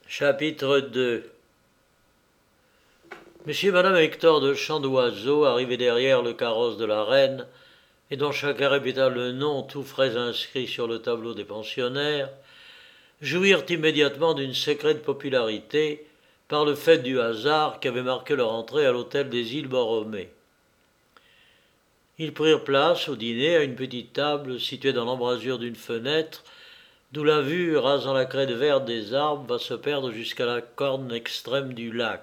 Chapitre 2. Monsieur et Madame Hector de Chandoiseau, arrivés derrière le carrosse de la reine, et dont chacun répéta le nom tout frais inscrit sur le tableau des pensionnaires, jouirent immédiatement d'une secrète popularité par le fait du hasard qui avait marqué leur entrée à l'hôtel des îles Borromée. Ils prirent place au dîner à une petite table située dans l'embrasure d'une fenêtre, d'où la vue, rasant la crête verte des arbres, va se perdre jusqu'à la corne extrême du lac.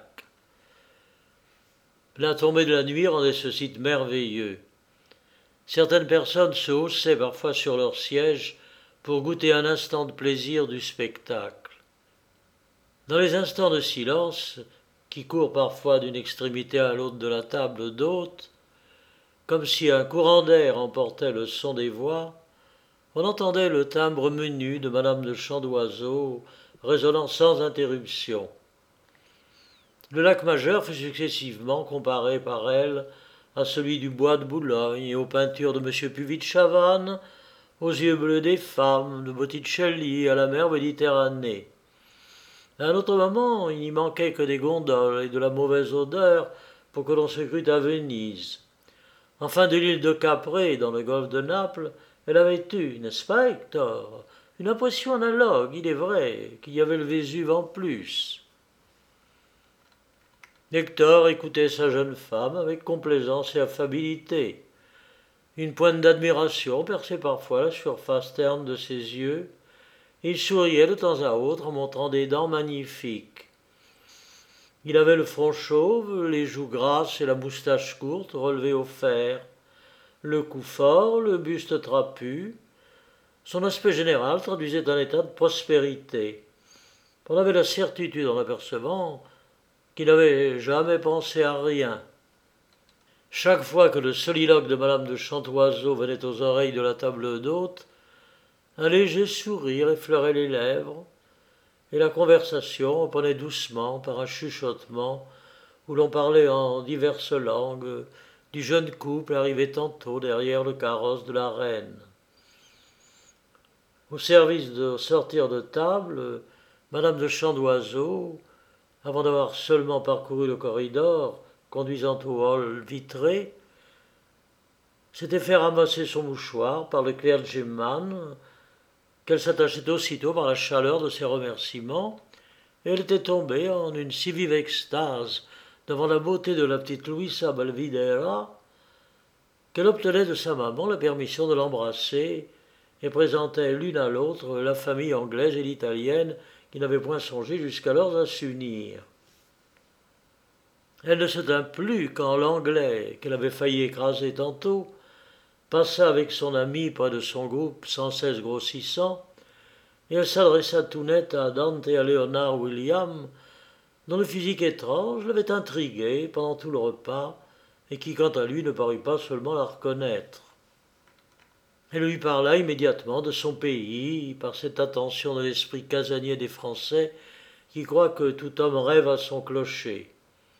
La tombée de la nuit rendait ce site merveilleux. Certaines personnes se haussaient parfois sur leur siège pour goûter un instant de plaisir du spectacle. Dans les instants de silence, qui courent parfois d'une extrémité à l'autre de la table d'hôte, comme si un courant d'air emportait le son des voix, on entendait le timbre menu de Madame de Chandoiseau résonnant sans interruption. Le lac majeur fut successivement comparé par elle à celui du bois de Boulogne et aux peintures de M. Puvis de Chavannes, aux yeux bleus des femmes, de Botticelli, à la mer Méditerranée. À un autre moment, il n'y manquait que des gondoles et de la mauvaise odeur pour que l'on se crût à Venise. Enfin, de l'île de Caprée, dans le golfe de Naples, elle avait eu, n'est-ce pas, Hector, une impression analogue, il est vrai, qu'il y avait le Vésuve en plus. Hector écoutait sa jeune femme avec complaisance et affabilité. Une pointe d'admiration perçait parfois la surface terne de ses yeux, et il souriait de temps à autre en montrant des dents magnifiques. Il avait le front chauve, les joues grasses et la moustache courte relevée au fer, le cou fort, le buste trapu. Son aspect général traduisait un état de prospérité. On avait la certitude, en l'apercevant, qu'il n'avait jamais pensé à rien. Chaque fois que le soliloque de Madame de Chandoiseau venait aux oreilles de la table d'hôte, un léger sourire effleurait les lèvres, et la conversation reprenait doucement par un chuchotement où l'on parlait en diverses langues du jeune couple arrivé tantôt derrière le carrosse de la reine. Au service de sortir de table, Madame de Chandoiseau, avant d'avoir seulement parcouru le corridor conduisant au hall vitré, s'était fait ramasser son mouchoir par le clergyman, qu'elle s'attachait aussitôt par la chaleur de ses remerciements, et elle était tombée en une si vive extase devant la beauté de la petite Luisa Belvidera qu'elle obtenait de sa maman la permission de l'embrasser et présentait l'une à l'autre la famille anglaise et l'italienne qui n'avaient point songé jusqu'alors à s'unir. Elle ne se tint plus quand l'anglais, qu'elle avait failli écraser tantôt, passa avec son ami près de son groupe sans cesse grossissant, et elle s'adressa tout net à Dante et à Léonard William, dont le physique étrange l'avait intriguée pendant tout le repas, et qui, quant à lui, ne parut pas seulement la reconnaître. Elle lui parla immédiatement de son pays, par cette attention de l'esprit casanier des Français qui croit que tout homme rêve à son clocher.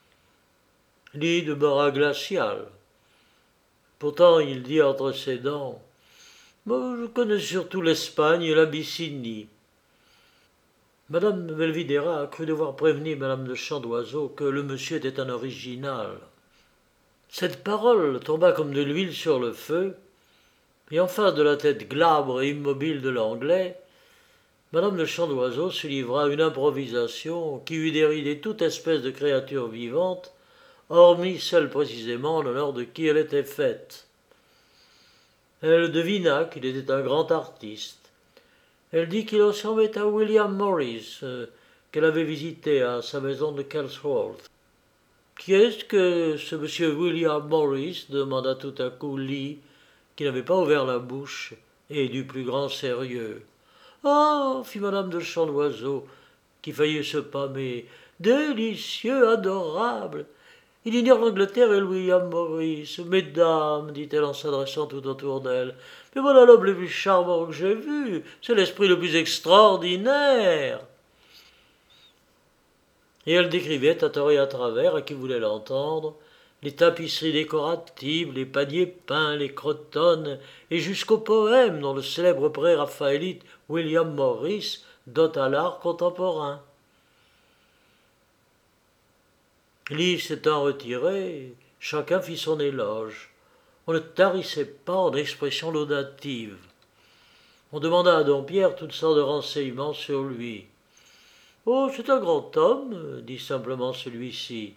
L'île demeura glaciale. Pourtant, il dit entre ses dents « Je connais surtout l'Espagne et l'Abyssinie. » Madame Belvidera a cru devoir prévenir Madame de Chandoiseau que le monsieur était un original. Cette parole tomba comme de l'huile sur le feu, et en face de la tête glabre et immobile de l'anglais, Madame de Chandoiseau se livra à une improvisation qui eut déridé toute espèce de créature vivante, hormis celle précisément en l'honneur de qui elle était faite. Elle devina qu'il était un grand artiste. Elle dit qu'il ressemblait à William Morris, qu'elle avait visité à sa maison de Kelsworth. « Qui est-ce que ce monsieur William Morris ?» demanda tout à coup Lee, qui n'avait pas ouvert la bouche, et du plus grand sérieux. « Ah !» fit Madame de Chandoiseau, qui faillit se pâmer. « Délicieux, adorable ! Il ignore l'Angleterre et William Morris. Mesdames, dit-elle en s'adressant tout autour d'elle, mais voilà l'homme le plus charmant que j'ai vu. C'est l'esprit le plus extraordinaire. » Et elle décrivait à tort et à travers, à qui voulait l'entendre, les tapisseries décoratives, les paniers peints, les crotonnes, et jusqu'aux poèmes dont le célèbre pré-raphaélite William Morris dote à l'art contemporain. L'Yves s'étant retiré, chacun fit son éloge. On ne tarissait pas en expressions laudatives. On demanda à Dompierre toutes sortes de renseignements sur lui. Oh, c'est un grand homme, dit simplement celui-ci.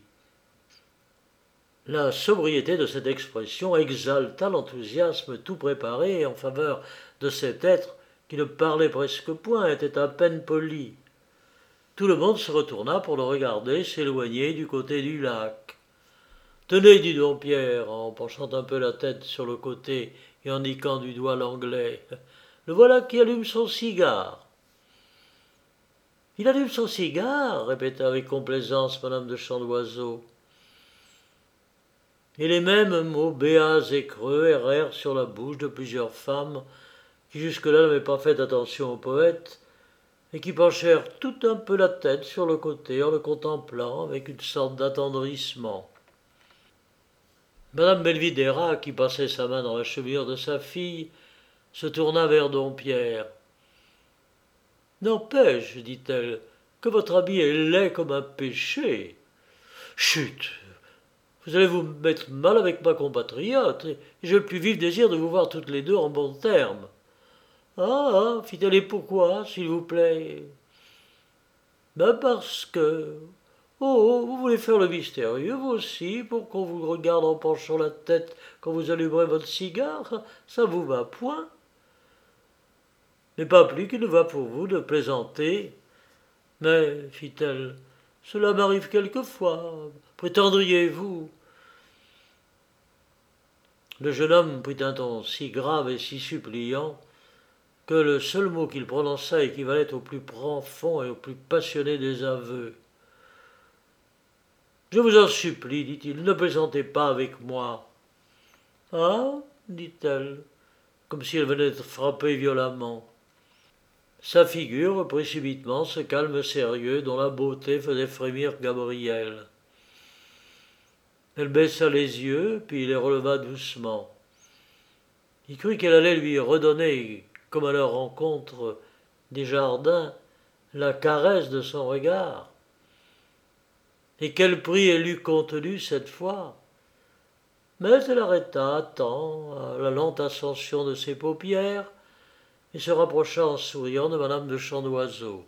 La sobriété de cette expression exalta l'enthousiasme tout préparé en faveur de cet être qui ne parlait presque point, était à peine poli. Tout le monde se retourna pour le regarder s'éloigner du côté du lac. Tenez, dit Dompierre, en penchant un peu la tête sur le côté et en niquant du doigt l'anglais. Le voilà qui allume son cigare. Il allume son cigare, répéta avec complaisance madame de Chandoiseau. Et les mêmes mots béats et creux errèrent sur la bouche de plusieurs femmes qui jusque-là n'avaient pas fait attention au poète et qui penchèrent tout un peu la tête sur le côté en le contemplant avec une sorte d'attendrissement. Madame Belvidéra, qui passait sa main dans la chevelure de sa fille, se tourna vers Dompierre. « N'empêche, dit-elle, que votre habit est laid comme un péché. Chut, vous allez vous mettre mal avec ma compatriote, et j'ai le plus vif désir de vous voir toutes les deux en bons termes. Ah, fit-elle, et pourquoi, s'il vous plaît? Ben parce que... Oh, vous voulez faire le mystérieux, vous aussi, pour qu'on vous regarde en penchant la tête quand vous allumerez votre cigare? Ça vous va point? Mais pas plus qu'il ne va pour vous de plaisanter. Mais, fit-elle, cela m'arrive quelquefois. Prétendriez-vous? Le jeune homme prit un ton si grave et si suppliant que le seul mot qu'il prononça équivalait au plus profond et au plus passionné des aveux. « Je vous en supplie, dit-il, ne plaisantez pas avec moi. »« Ah, dit-elle, comme si elle venait d'être frappée violemment. Sa figure reprit subitement ce calme sérieux dont la beauté faisait frémir Gabriel. Elle baissa les yeux, puis les releva doucement. Il crut qu'elle allait lui redonner, comme à leur rencontre des jardins, la caresse de son regard. Et quel prix elle eût contenu cette fois? Mais elle arrêta à temps à la lente ascension de ses paupières et se rapprocha en souriant de madame de Chandoiseau.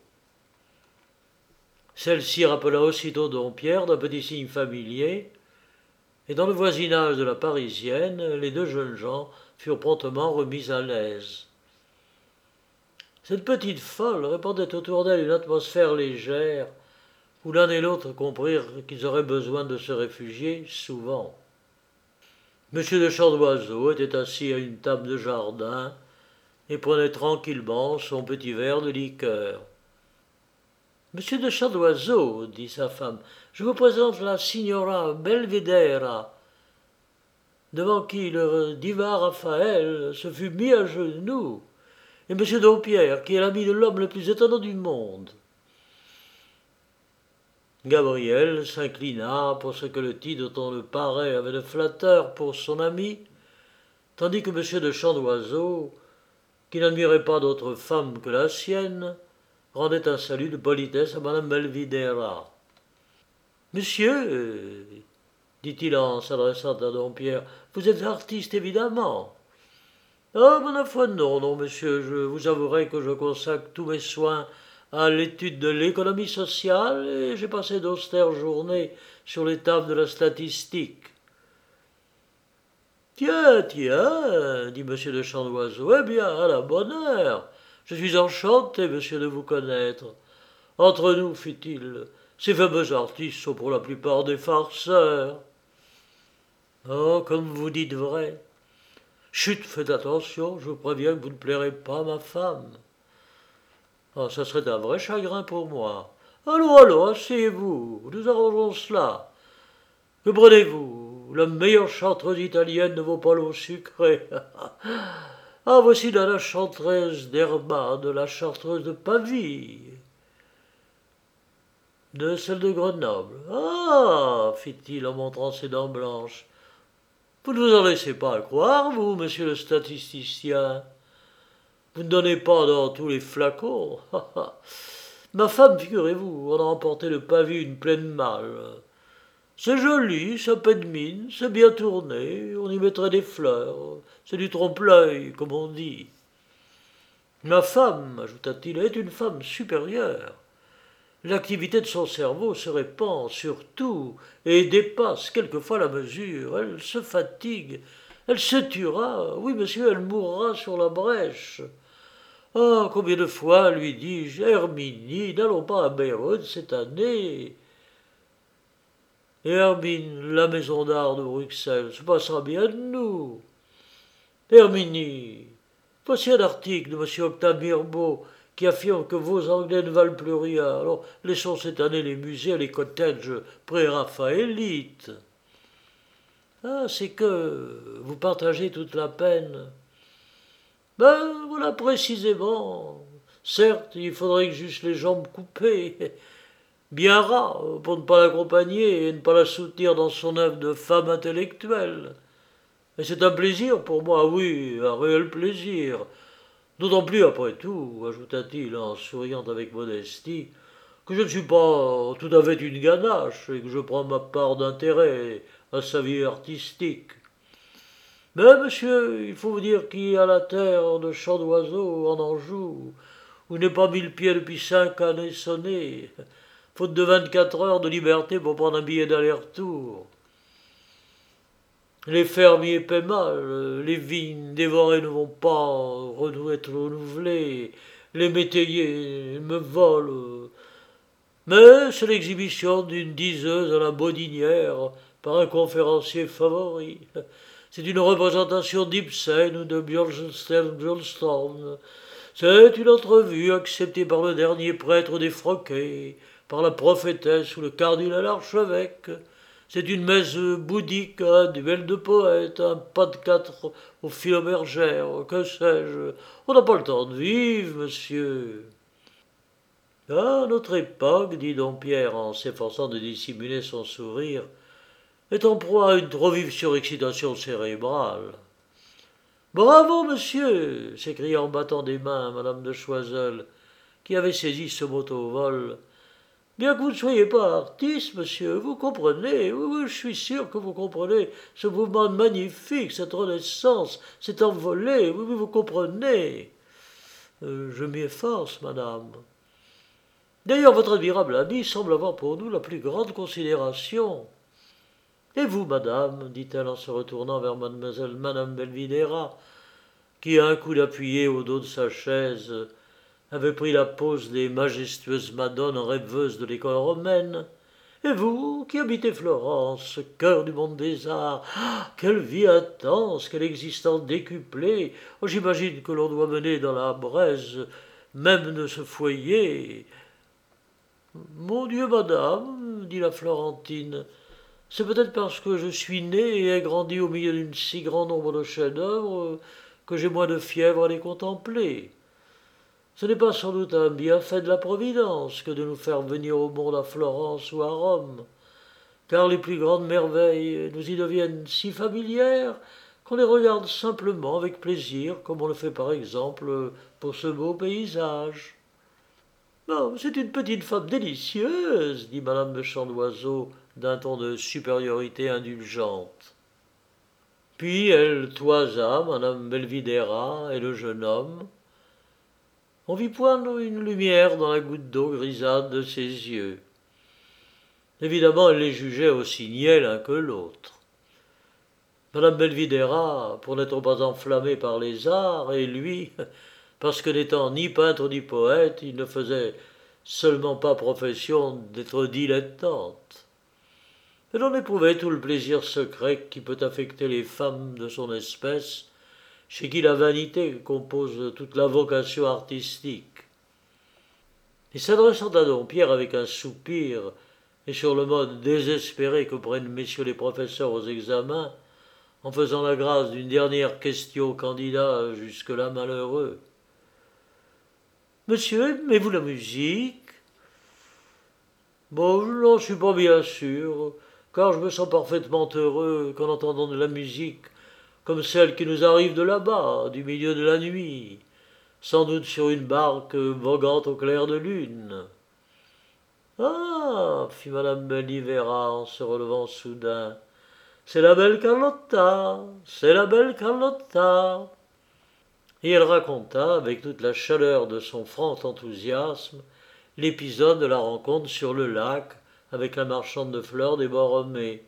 Celle-ci rappela aussitôt Dompierre d'un petit signe familier, et dans le voisinage de la Parisienne, les deux jeunes gens furent promptement remis à l'aise. Cette petite folle répandait autour d'elle une atmosphère légère, où l'un et l'autre comprirent qu'ils auraient besoin de se réfugier souvent. Monsieur de Chandoiseau était assis à une table de jardin et prenait tranquillement son petit verre de liqueur. « Monsieur de Chandoiseau, dit sa femme, je vous présente la signora Belvidéra, devant qui le divin Raphaël se fut mis à genoux, et monsieur Dompierre, qui est l'ami de l'homme le plus étonnant du monde. » Gabriel s'inclina pour ce que le titre dont le paraît avait de flatteur pour son ami, tandis que monsieur de Chandoiseau, qui n'admirait pas d'autre femme que la sienne, rendait un salut de politesse à madame Belvidéra. « Monsieur, dit-il en s'adressant à Dompierre, vous êtes artiste évidemment. »« Ah, ma foi, non, non, monsieur, je vous avouerai que je consacre tous mes soins à l'étude de l'économie sociale et j'ai passé d'austères journées sur les tables de la statistique. »« Tiens, tiens, dit monsieur de Chandoiseau, eh bien, à la bonne heure. Je suis enchanté, monsieur, de vous connaître. Entre nous, fit-il, ces fameux artistes sont pour la plupart des farceurs. »« Oh, comme vous dites vrai. Chut, faites attention, je vous préviens que vous ne plairez pas à ma femme. » « Ah, ça serait un vrai chagrin pour moi. Allons, allons, asseyez-vous, nous arrangeons cela. Que prenez-vous? La meilleure chartreuse italienne ne vaut pas l'eau sucrée. Ah, voici de la chartreuse d'Herba, de la chartreuse de Pavie, de celle de Grenoble. Ah, fit-il en montrant ses dents blanches. Vous ne vous en laissez pas croire, vous, monsieur le statisticien. Vous ne donnez pas dans tous les flacons. Ma femme, figurez-vous, en a emporté le Pavie une pleine malle. C'est joli, ça paie de mine, c'est bien tourné, on y mettrait des fleurs. C'est du trompe-l'œil, comme on dit. Ma femme, ajouta-t-il, est une femme supérieure. L'activité de son cerveau se répand sur tout et dépasse quelquefois la mesure. Elle se fatigue, elle se tuera, oui monsieur, elle mourra sur la brèche. Ah, combien de fois lui dis-je, Herminie, n'allons pas à Bayreuth cette année. Et Hermine, la maison d'art de Bruxelles, se passera bien de nous. Herminie, voici un article de M. Octave Mirbeau qui affirme que vos Anglais ne valent plus rien. Alors laissons cette année les musées et les cottages pré-raphaélites. Ah, c'est que vous partagez toute la peine. Ben voilà précisément. Certes, il faudrait que j'eusse les jambes coupées, bien ras, pour ne pas l'accompagner et ne pas la soutenir dans son œuvre de femme intellectuelle. Et c'est un plaisir pour moi, oui, un réel plaisir. D'autant plus, après tout, ajouta-t-il en souriant avec modestie, que je ne suis pas tout à fait une ganache et que je prends ma part d'intérêt à sa vie artistique. Mais, monsieur, il faut vous dire qu'il y a la terre de chant d'oiseaux en Anjou, où n'est pas mis le pied depuis 5 années sonnées, faute de 24 heures de liberté pour prendre un billet d'aller-retour. Les fermiers paient mal, les vignes dévorées ne vont pas être renouvelées, les métayers me volent. Mais c'est l'exhibition d'une diseuse à la Bodinière par un conférencier favori. C'est une représentation d'Ibsen ou de Björnstjerne. C'est une entrevue acceptée par le dernier prêtre défroqué, par la prophétesse ou le cardinal archevêque. C'est une messe bouddhique, un duel de poètes, un pas de quatre aux philobergères, que sais-je. On n'a pas le temps de vivre, monsieur. À notre époque, dit don Pierre en s'efforçant de dissimuler son sourire, est en proie à une trop vive surexcitation cérébrale. Bravo, monsieur s'écria en battant des mains madame de Choiseul, qui avait saisi ce mot au vol. Bien que vous ne soyez pas artiste, monsieur, vous comprenez, oui, je suis sûr que vous comprenez ce mouvement magnifique, cette renaissance, cette envolée, oui, vous comprenez. Je m'y efforce, madame. D'ailleurs, votre admirable ami semble avoir pour nous la plus grande considération. Et vous, madame, dit-elle en se retournant vers madame Belvidera, qui, à un coup d'appuyé au dos de sa chaise, avait pris la pose des majestueuses madones rêveuses de l'école romaine. Et vous, qui habitez Florence, cœur du monde des arts, quelle vie intense, quelle existence décuplée. Oh, j'imagine que l'on doit mener dans la braise même de ce foyer. Mon Dieu, madame, dit la Florentine, c'est peut-être parce que je suis née et ai grandi au milieu d'un si grand nombre de chefs-d'œuvre que j'ai moins de fièvre à les contempler. Ce n'est pas sans doute un bienfait de la Providence que de nous faire venir au monde à Florence ou à Rome, car les plus grandes merveilles nous y deviennent si familières qu'on les regarde simplement avec plaisir, comme on le fait par exemple pour ce beau paysage. Non, c'est une petite femme délicieuse, dit madame de Chandoiseau d'un ton de supériorité indulgente. Puis elle toisa madame Belvidera et le jeune homme. On vit poindre une lumière dans la goutte d'eau grisâtre de ses yeux. Évidemment, elle les jugeait aussi niais l'un que l'autre. Madame Belvidera, pour n'être pas enflammée par les arts, et lui, parce que n'étant ni peintre ni poète, il ne faisait seulement pas profession d'être dilettante. Elle en éprouvait tout le plaisir secret qui peut affecter les femmes de son espèce, chez qui la vanité compose toute la vocation artistique. Et s'adressant à don Pierre avec un soupir, et sur le mode désespéré que prennent messieurs les professeurs aux examens, en faisant la grâce d'une dernière question au candidat jusque-là malheureux. Monsieur, aimez-vous la musique? Bon, je n'en suis pas bien sûr, car je me sens parfaitement heureux qu'en entendant de la musique comme celle qui nous arrive de là-bas, du milieu de la nuit, sans doute sur une barque voguant au clair de lune. Ah, fit madame Belivera en se relevant soudain. C'est la belle Carlotta, c'est la belle Carlotta. Et elle raconta, avec toute la chaleur de son franc enthousiasme, l'épisode de la rencontre sur le lac avec la marchande de fleurs des Borromées.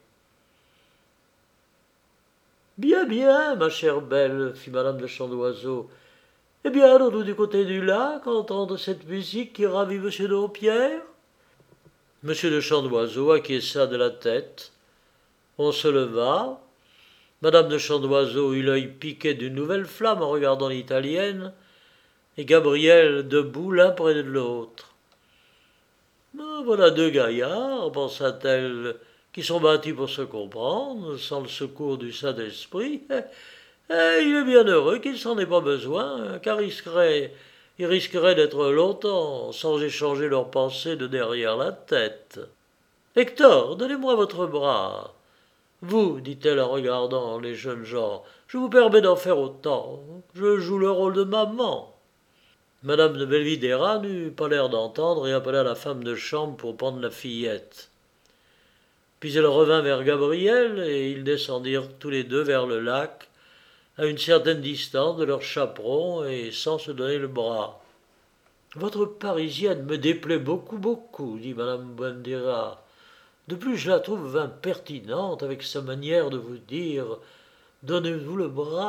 Bien, bien, ma chère belle, fit madame de Chandoiseau. Eh bien, allons-nous du côté du lac entendre cette musique qui ravit monsieur Dampierre? Monsieur de Chandoiseau acquiesça de la tête. On se leva. Madame de Chandoiseau eut l'œil piqué d'une nouvelle flamme en regardant l'italienne, et Gabriel debout l'un près de l'autre. Voilà deux gaillards, pensa-t-elle, qui sont bâtis pour se comprendre, sans le secours du Saint-Esprit. Il est bien heureux qu'il s'en ait pas besoin, car ils risqueraient d'être longtemps sans échanger leurs pensées de derrière la tête. Hector, donnez-moi votre bras. Vous, dit-elle en regardant les jeunes gens, je vous permets d'en faire autant. Je joue le rôle de maman. Madame de Belvidéra n'eut pas l'air d'entendre et appela la femme de chambre pour prendre la fillette. Puis elle revint vers Gabriel et ils descendirent tous les deux vers le lac, à une certaine distance de leur chaperon et sans se donner le bras. Votre Parisienne me déplaît beaucoup, beaucoup, dit madame Belvidéra. De plus, je la trouve impertinente avec sa manière de vous dire « Donnez-vous le bras ».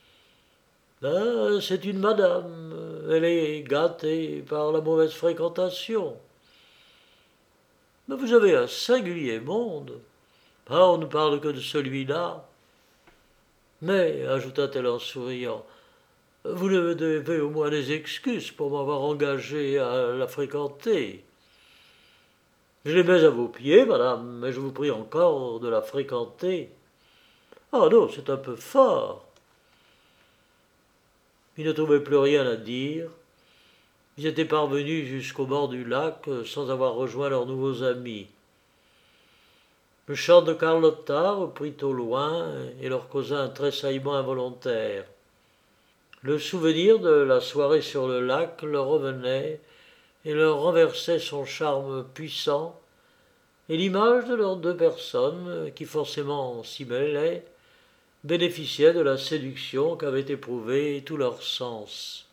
C'est une madame, elle est gâtée par la mauvaise fréquentation. Mais vous avez un singulier monde. On ne parle que de celui-là. Mais, ajouta-t-elle en souriant, vous me devez au moins des excuses pour m'avoir engagé à la fréquenter. Je les mets à vos pieds, madame, mais je vous prie encore de la fréquenter. Ah non, c'est un peu fort. Ils ne trouvaient plus rien à dire. Ils étaient parvenus jusqu'au bord du lac sans avoir rejoint leurs nouveaux amis. Le chant de Carlotta reprit au loin et leur causa un tressaillement involontaire. Le souvenir de la soirée sur le lac leur revenait et leur renversait son charme puissant, et l'image de leurs deux personnes, qui forcément s'y mêlaient, bénéficiait de la séduction qu'avaient éprouvée tous leurs sens.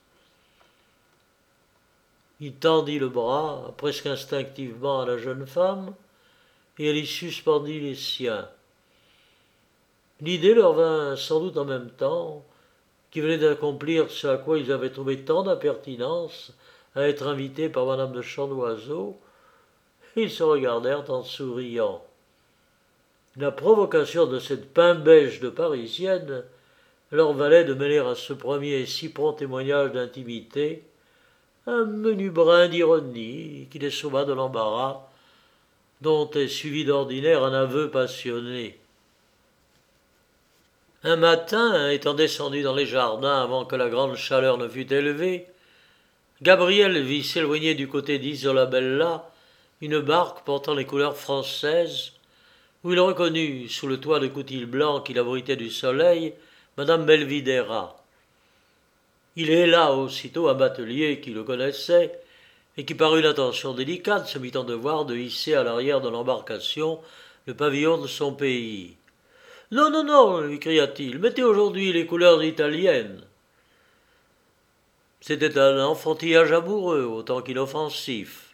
Il tendit le bras, presque instinctivement, à la jeune femme, et elle y suspendit les siens. L'idée leur vint sans doute en même temps, qu'ils venaient d'accomplir ce à quoi ils avaient trouvé tant d'impertinence à être invités par madame de Chandoiseau. Ils se regardèrent en souriant. La provocation de cette pain-beige de Parisienne leur valait de mêler à ce premier et si prompt témoignage d'intimité un menu brin d'ironie qui les sauva de l'embarras dont est suivi d'ordinaire un aveu passionné. Un matin, étant descendu dans les jardins avant que la grande chaleur ne fût élevée, Gabriel vit s'éloigner du côté d'Isola Bella une barque portant les couleurs françaises, où il reconnut, sous le toit de coutil blanc qui l'abritait du soleil, madame Belvidéra. Il héla aussitôt un batelier qui le connaissait, et qui par une attention délicate se mit en devoir de hisser à l'arrière de l'embarcation le pavillon de son pays. « Non, non, non, lui cria-t-il, mettez aujourd'hui les couleurs italiennes. » C'était un enfantillage amoureux autant qu'inoffensif.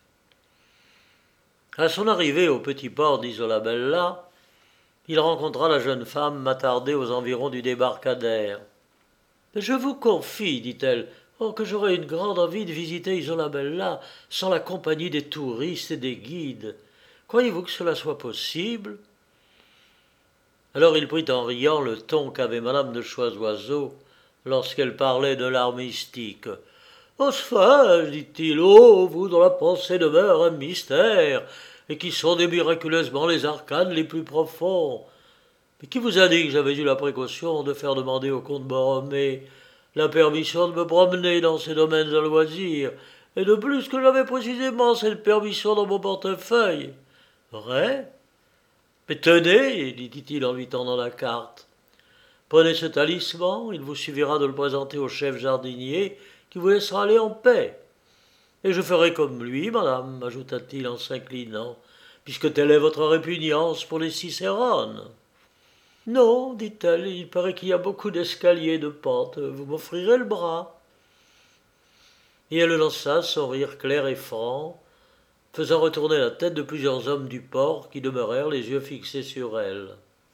À son arrivée au petit port d'Isola Bella, il rencontra la jeune femme attardée aux environs du débarcadère. « Je vous confie, dit-elle, que j'aurais une grande envie de visiter Isola Bella sans la compagnie des touristes et des guides. Croyez-vous que cela soit possible ?» Alors il prit en riant le ton qu'avait madame de Choiseoiseau lorsqu'elle parlait de l'art mystique. « Enfin, dit-il, vous dont la pensée demeure un mystère, et qui sondez miraculeusement les arcanes les plus profonds. Mais qui vous a dit que j'avais eu la précaution de faire demander au comte Borromée la permission de me promener dans ces domaines à loisir, et de plus que j'avais précisément cette permission dans mon portefeuille? Vrai? Mais tenez, dit-il en lui tendant la carte. Prenez ce talisman, il vous suffira de le présenter au chef jardinier, qui vous laissera aller en paix. Et je ferai comme lui, madame, ajouta-t-il en s'inclinant. puisque telle est votre répugnance pour les Cicérones. Non, dit-elle, il paraît qu'il y a beaucoup d'escaliers et de pentes, vous m'offrirez le bras. Et elle lança son rire clair et franc, faisant retourner la tête de plusieurs hommes du port qui demeurèrent les yeux fixés sur elle.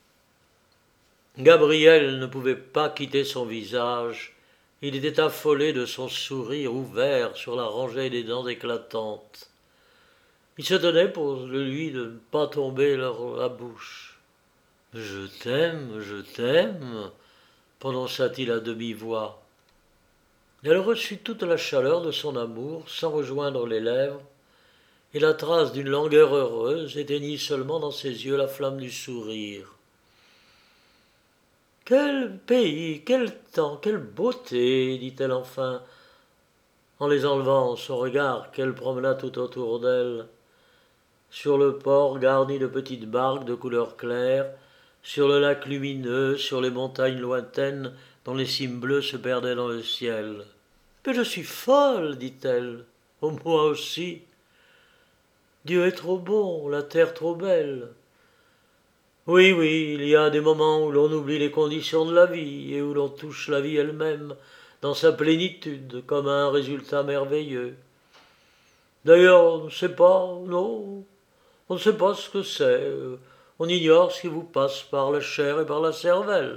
Gabriel ne pouvait pas quitter son visage, il était affolé de son sourire ouvert sur la rangée des dents éclatantes. Il se tenait pour lui de ne pas tomber dans la bouche. « Je t'aime, prononça-t-il à demi-voix. Elle reçut toute la chaleur de son amour sans rejoindre les lèvres, et la trace d'une langueur heureuse éteignit seulement dans ses yeux la flamme du sourire. « Quel pays, quel temps, quelle beauté, dit-elle enfin, en les enlevant son regard qu'elle promena tout autour d'elle. Sur le port garni de petites barques de couleur claire, sur le lac lumineux, sur les montagnes lointaines dont les cimes bleues se perdaient dans le ciel. « Mais je suis folle, dit-elle. Oh, moi aussi. Dieu est trop bon, la terre trop belle. Oui, il y a des moments où l'on oublie les conditions de la vie et où l'on touche la vie elle-même dans sa plénitude comme à un résultat merveilleux. D'ailleurs, on ne sait pas, non, on ne sait pas ce que c'est. On ignore ce qui vous passe par la chair et par la cervelle.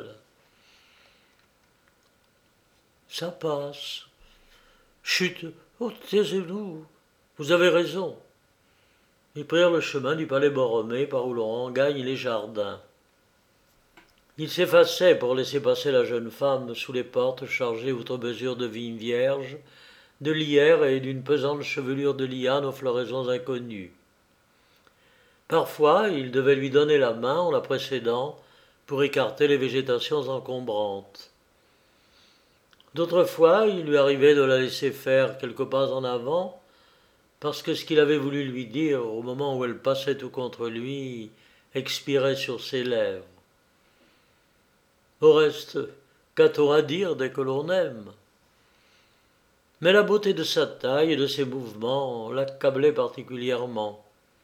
Ça passe. Chut, oh, taisez-vous. Vous avez raison. Ils prirent le chemin du palais Borromée par où l'on gagne les jardins. Il s'effaçait pour laisser passer la jeune femme sous les portes chargées outre mesure de vignes vierges, de lierre et d'une pesante chevelure de lianes aux floraisons inconnues. Parfois, il devait lui donner la main en la précédant pour écarter les végétations encombrantes. D'autres fois, il lui arrivait de la laisser faire quelques pas en avant, parce que ce qu'il avait voulu lui dire au moment où elle passait tout contre lui expirait sur ses lèvres. Au reste, qu'a-t-on à dire dès que l'on aime ? Mais la beauté de sa taille et de ses mouvements l'accablait particulièrement.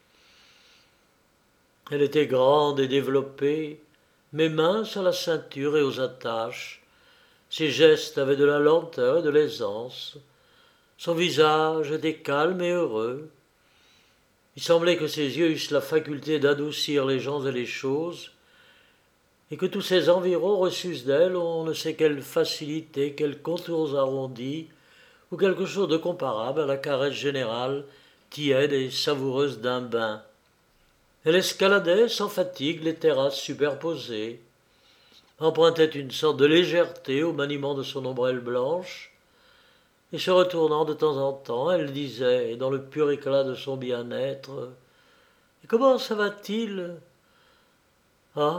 Elle était grande et développée, mais mince à la ceinture et aux attaches. Ses gestes avaient de la lenteur et de l'aisance. Son visage était calme et heureux. Il semblait que ses yeux eussent la faculté d'adoucir les gens et les choses, et que tous ses environs reçussent d'elle on ne sait quelle facilité, quels contours arrondis, ou quelque chose de comparable à la caresse générale, tiède et savoureuse d'un bain. Elle escaladait sans fatigue les terrasses superposées, empruntait une sorte de légèreté au maniement de son ombrelle blanche, et se retournant de temps en temps, elle disait, dans le pur éclat de son bien-être, « Et comment ça va-t-il » Ah !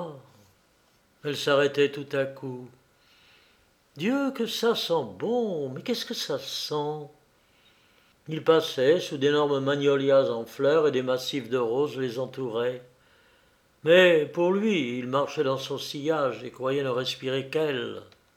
Elle s'arrêtait tout à coup. « Dieu, que ça sent bon, mais qu'est-ce que ça sent ?» Il passait sous d'énormes magnolias en fleurs et des massifs de roses les entouraient. Mais pour lui, il marchait dans son sillage et croyait ne respirer qu'elle.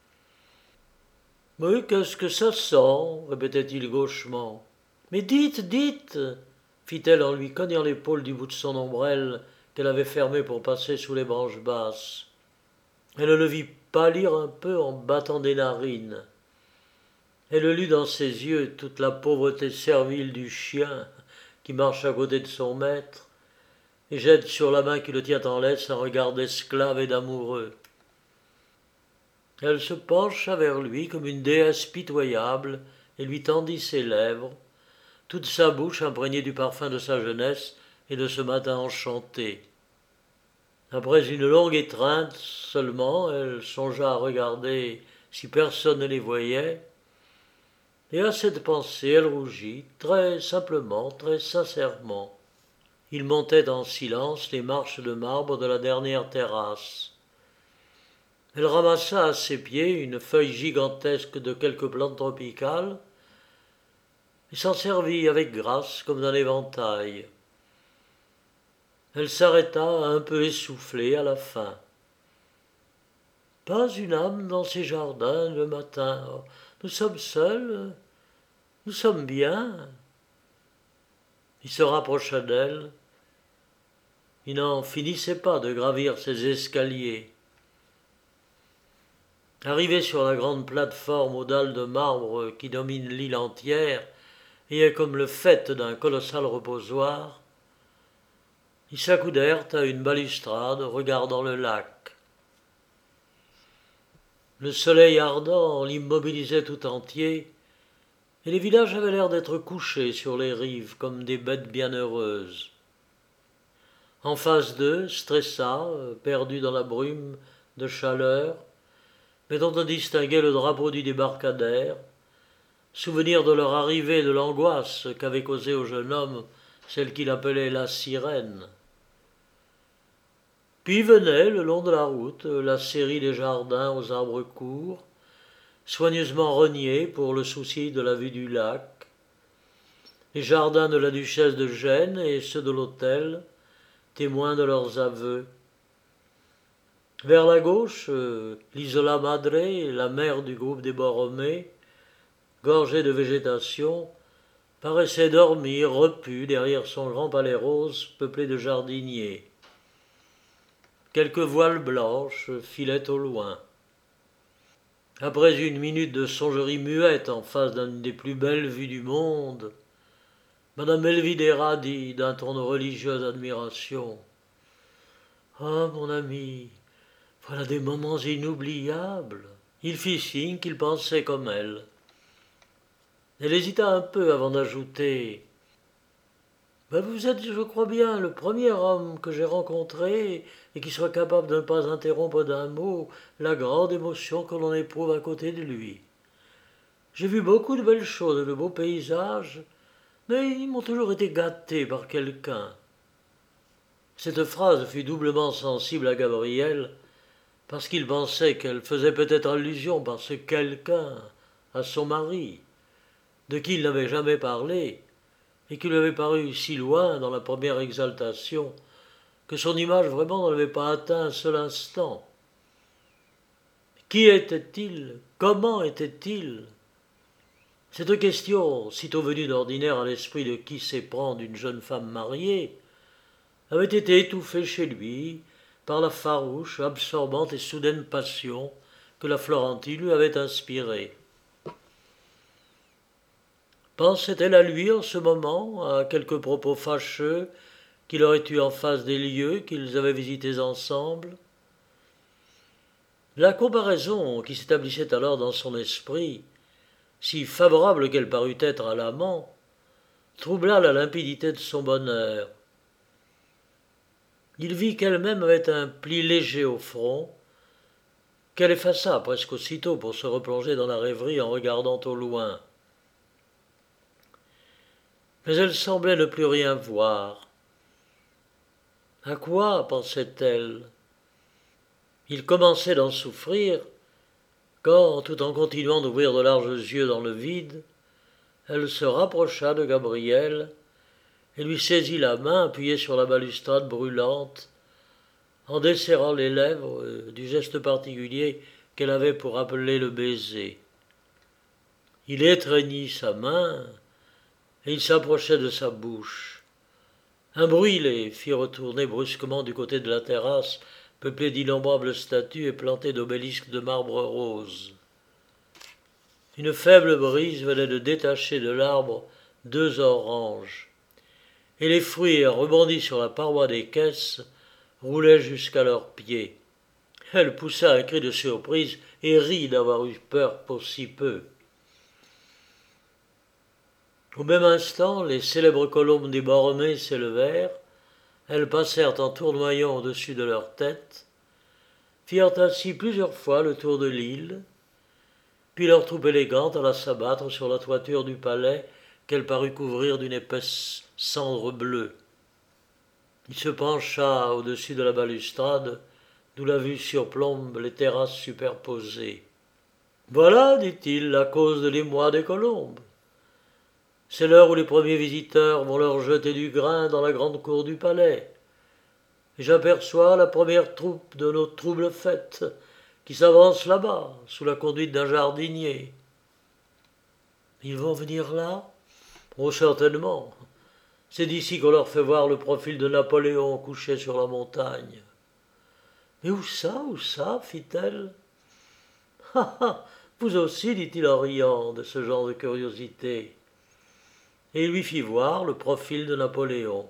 « Mais qu'est-ce que ça sent ?» répétait-il gauchement. « Mais dites, fit-elle en lui cognant l'épaule du bout de son ombrelle qu'elle avait fermée pour passer sous les branches basses. Elle le vit pâlir un peu en battant des narines. Elle lut dans ses yeux toute la pauvreté servile du chien qui marche à côté de son maître et jette sur la main qui le tient en laisse un regard d'esclave et d'amoureux. Elle se pencha vers lui comme une déesse pitoyable et lui tendit ses lèvres, toute sa bouche imprégnée du parfum de sa jeunesse et de ce matin enchanté. Après une longue étreinte seulement, elle songea à regarder si personne ne les voyait, et à cette pensée elle rougit, très simplement, très sincèrement. Il montait en silence les marches de marbre de la dernière terrasse. Elle ramassa à ses pieds une feuille gigantesque de quelque plante tropicale et s'en servit avec grâce comme d'un éventail. Elle s'arrêta un peu essoufflée à la fin. Pas une âme dans ces jardins le matin. Nous sommes seuls, nous sommes bien. Il se rapprocha d'elle. Il n'en finissait pas de gravir ces escaliers. Arrivé sur la grande plateforme aux dalles de marbre qui domine l'île entière et est comme le faîte d'un colossal reposoir, ils s'accoudèrent à une balustrade regardant le lac. Le soleil ardent l'immobilisait tout entier, et les villages avaient l'air d'être couchés sur les rives comme des bêtes bienheureuses. En face d'eux, Stressa, perdu dans la brume de chaleur, mais dont on distinguait le drapeau du débarcadère, souvenir de leur arrivée et de l'angoisse qu'avait causée au jeune homme celle qu'il appelait la sirène. Puis venait, le long de la route, la série des jardins aux arbres courts, soigneusement reniés pour le souci de la vue du lac, les jardins de la duchesse de Gênes et ceux de l'hôtel, témoins de leurs aveux. Vers la gauche, l'Isola Madre, la mer du groupe des Borromées, gorgée de végétation, paraissait dormir, repu, derrière son grand palais rose peuplé de jardiniers. Quelques voiles blanches filaient au loin. Après une minute de songerie muette en face d'une des plus belles vues du monde, madame Elvidera dit d'un ton de religieuse admiration: « Ah, mon ami, voilà des moments inoubliables. » Il fit signe qu'il pensait comme elle. Elle hésita un peu avant d'ajouter: « Vous êtes, je crois bien, le premier homme que j'ai rencontré et qui soit capable de ne pas interrompre d'un mot la grande émotion que l'on éprouve à côté de lui. J'ai vu beaucoup de belles choses et de beaux paysages, mais ils m'ont toujours été gâtés par quelqu'un. » Cette phrase fut doublement sensible à Gabriel, parce qu'il pensait qu'elle faisait peut-être allusion par ce quelqu'un à son mari, de qui il n'avait jamais parlé, et qui lui avait paru si loin dans la première exaltation que son image vraiment n'en avait pas atteint un seul instant. Qui était-il? Comment était-il? Cette question, sitôt venue d'ordinaire à l'esprit de qui s'éprend d'une jeune femme mariée, avait été étouffée chez lui par la farouche, absorbante et soudaine passion que la Florentine lui avait inspirée. Pensait-elle à lui en ce moment, à quelques propos fâcheux qu'il aurait eus en face des lieux qu'ils avaient visités ensemble? La comparaison qui s'établissait alors dans son esprit, si favorable qu'elle parut être à l'amant, troubla la limpidité de son bonheur. Il vit qu'elle-même avait un pli léger au front, qu'elle effaça presque aussitôt pour se replonger dans la rêverie en regardant au loin. Mais elle semblait ne plus rien voir. À quoi pensait-elle? Il commençait d'en souffrir quand, tout en continuant d'ouvrir de larges yeux dans le vide, elle se rapprocha de Gabriel et lui saisit la main appuyée sur la balustrade brûlante, en desserrant les lèvres du geste particulier qu'elle avait pour appeler le baiser. Il étreignit sa main et il s'approchait de sa bouche. Un bruit les fit retourner brusquement du côté de la terrasse, peuplée d'innombrables statues et plantée d'obélisques de marbre rose. Une faible brise venait de détacher de l'arbre 2 oranges, et les fruits, rebondis sur la paroi des caisses, roulaient jusqu'à leurs pieds. Elle poussa un cri de surprise et rit d'avoir eu peur pour si peu. Au même instant, les célèbres colombes des Borromées s'élevèrent, elles passèrent en tournoyant au-dessus de leur tête, firent ainsi plusieurs fois le tour de l'île, puis leur troupe élégante alla s'abattre sur la toiture du palais qu'elle parut couvrir d'une épaisse cendre bleue. Il se pencha au-dessus de la balustrade, d'où la vue surplombe les terrasses superposées. « Voilà, dit-il, la cause de l'émoi des colombes. C'est l'heure où les premiers visiteurs vont leur jeter du grain dans la grande cour du palais. Et j'aperçois la première troupe de nos troubles fêtes qui s'avance là-bas, sous la conduite d'un jardinier. » « Ils vont venir là ? Oh, certainement. C'est d'ici qu'on leur fait voir le profil de Napoléon couché sur la montagne. Mais où ça fit-elle. Ah ah, vous aussi, dit-il en riant de ce genre de curiosité. Et il lui fit voir le profil de Napoléon.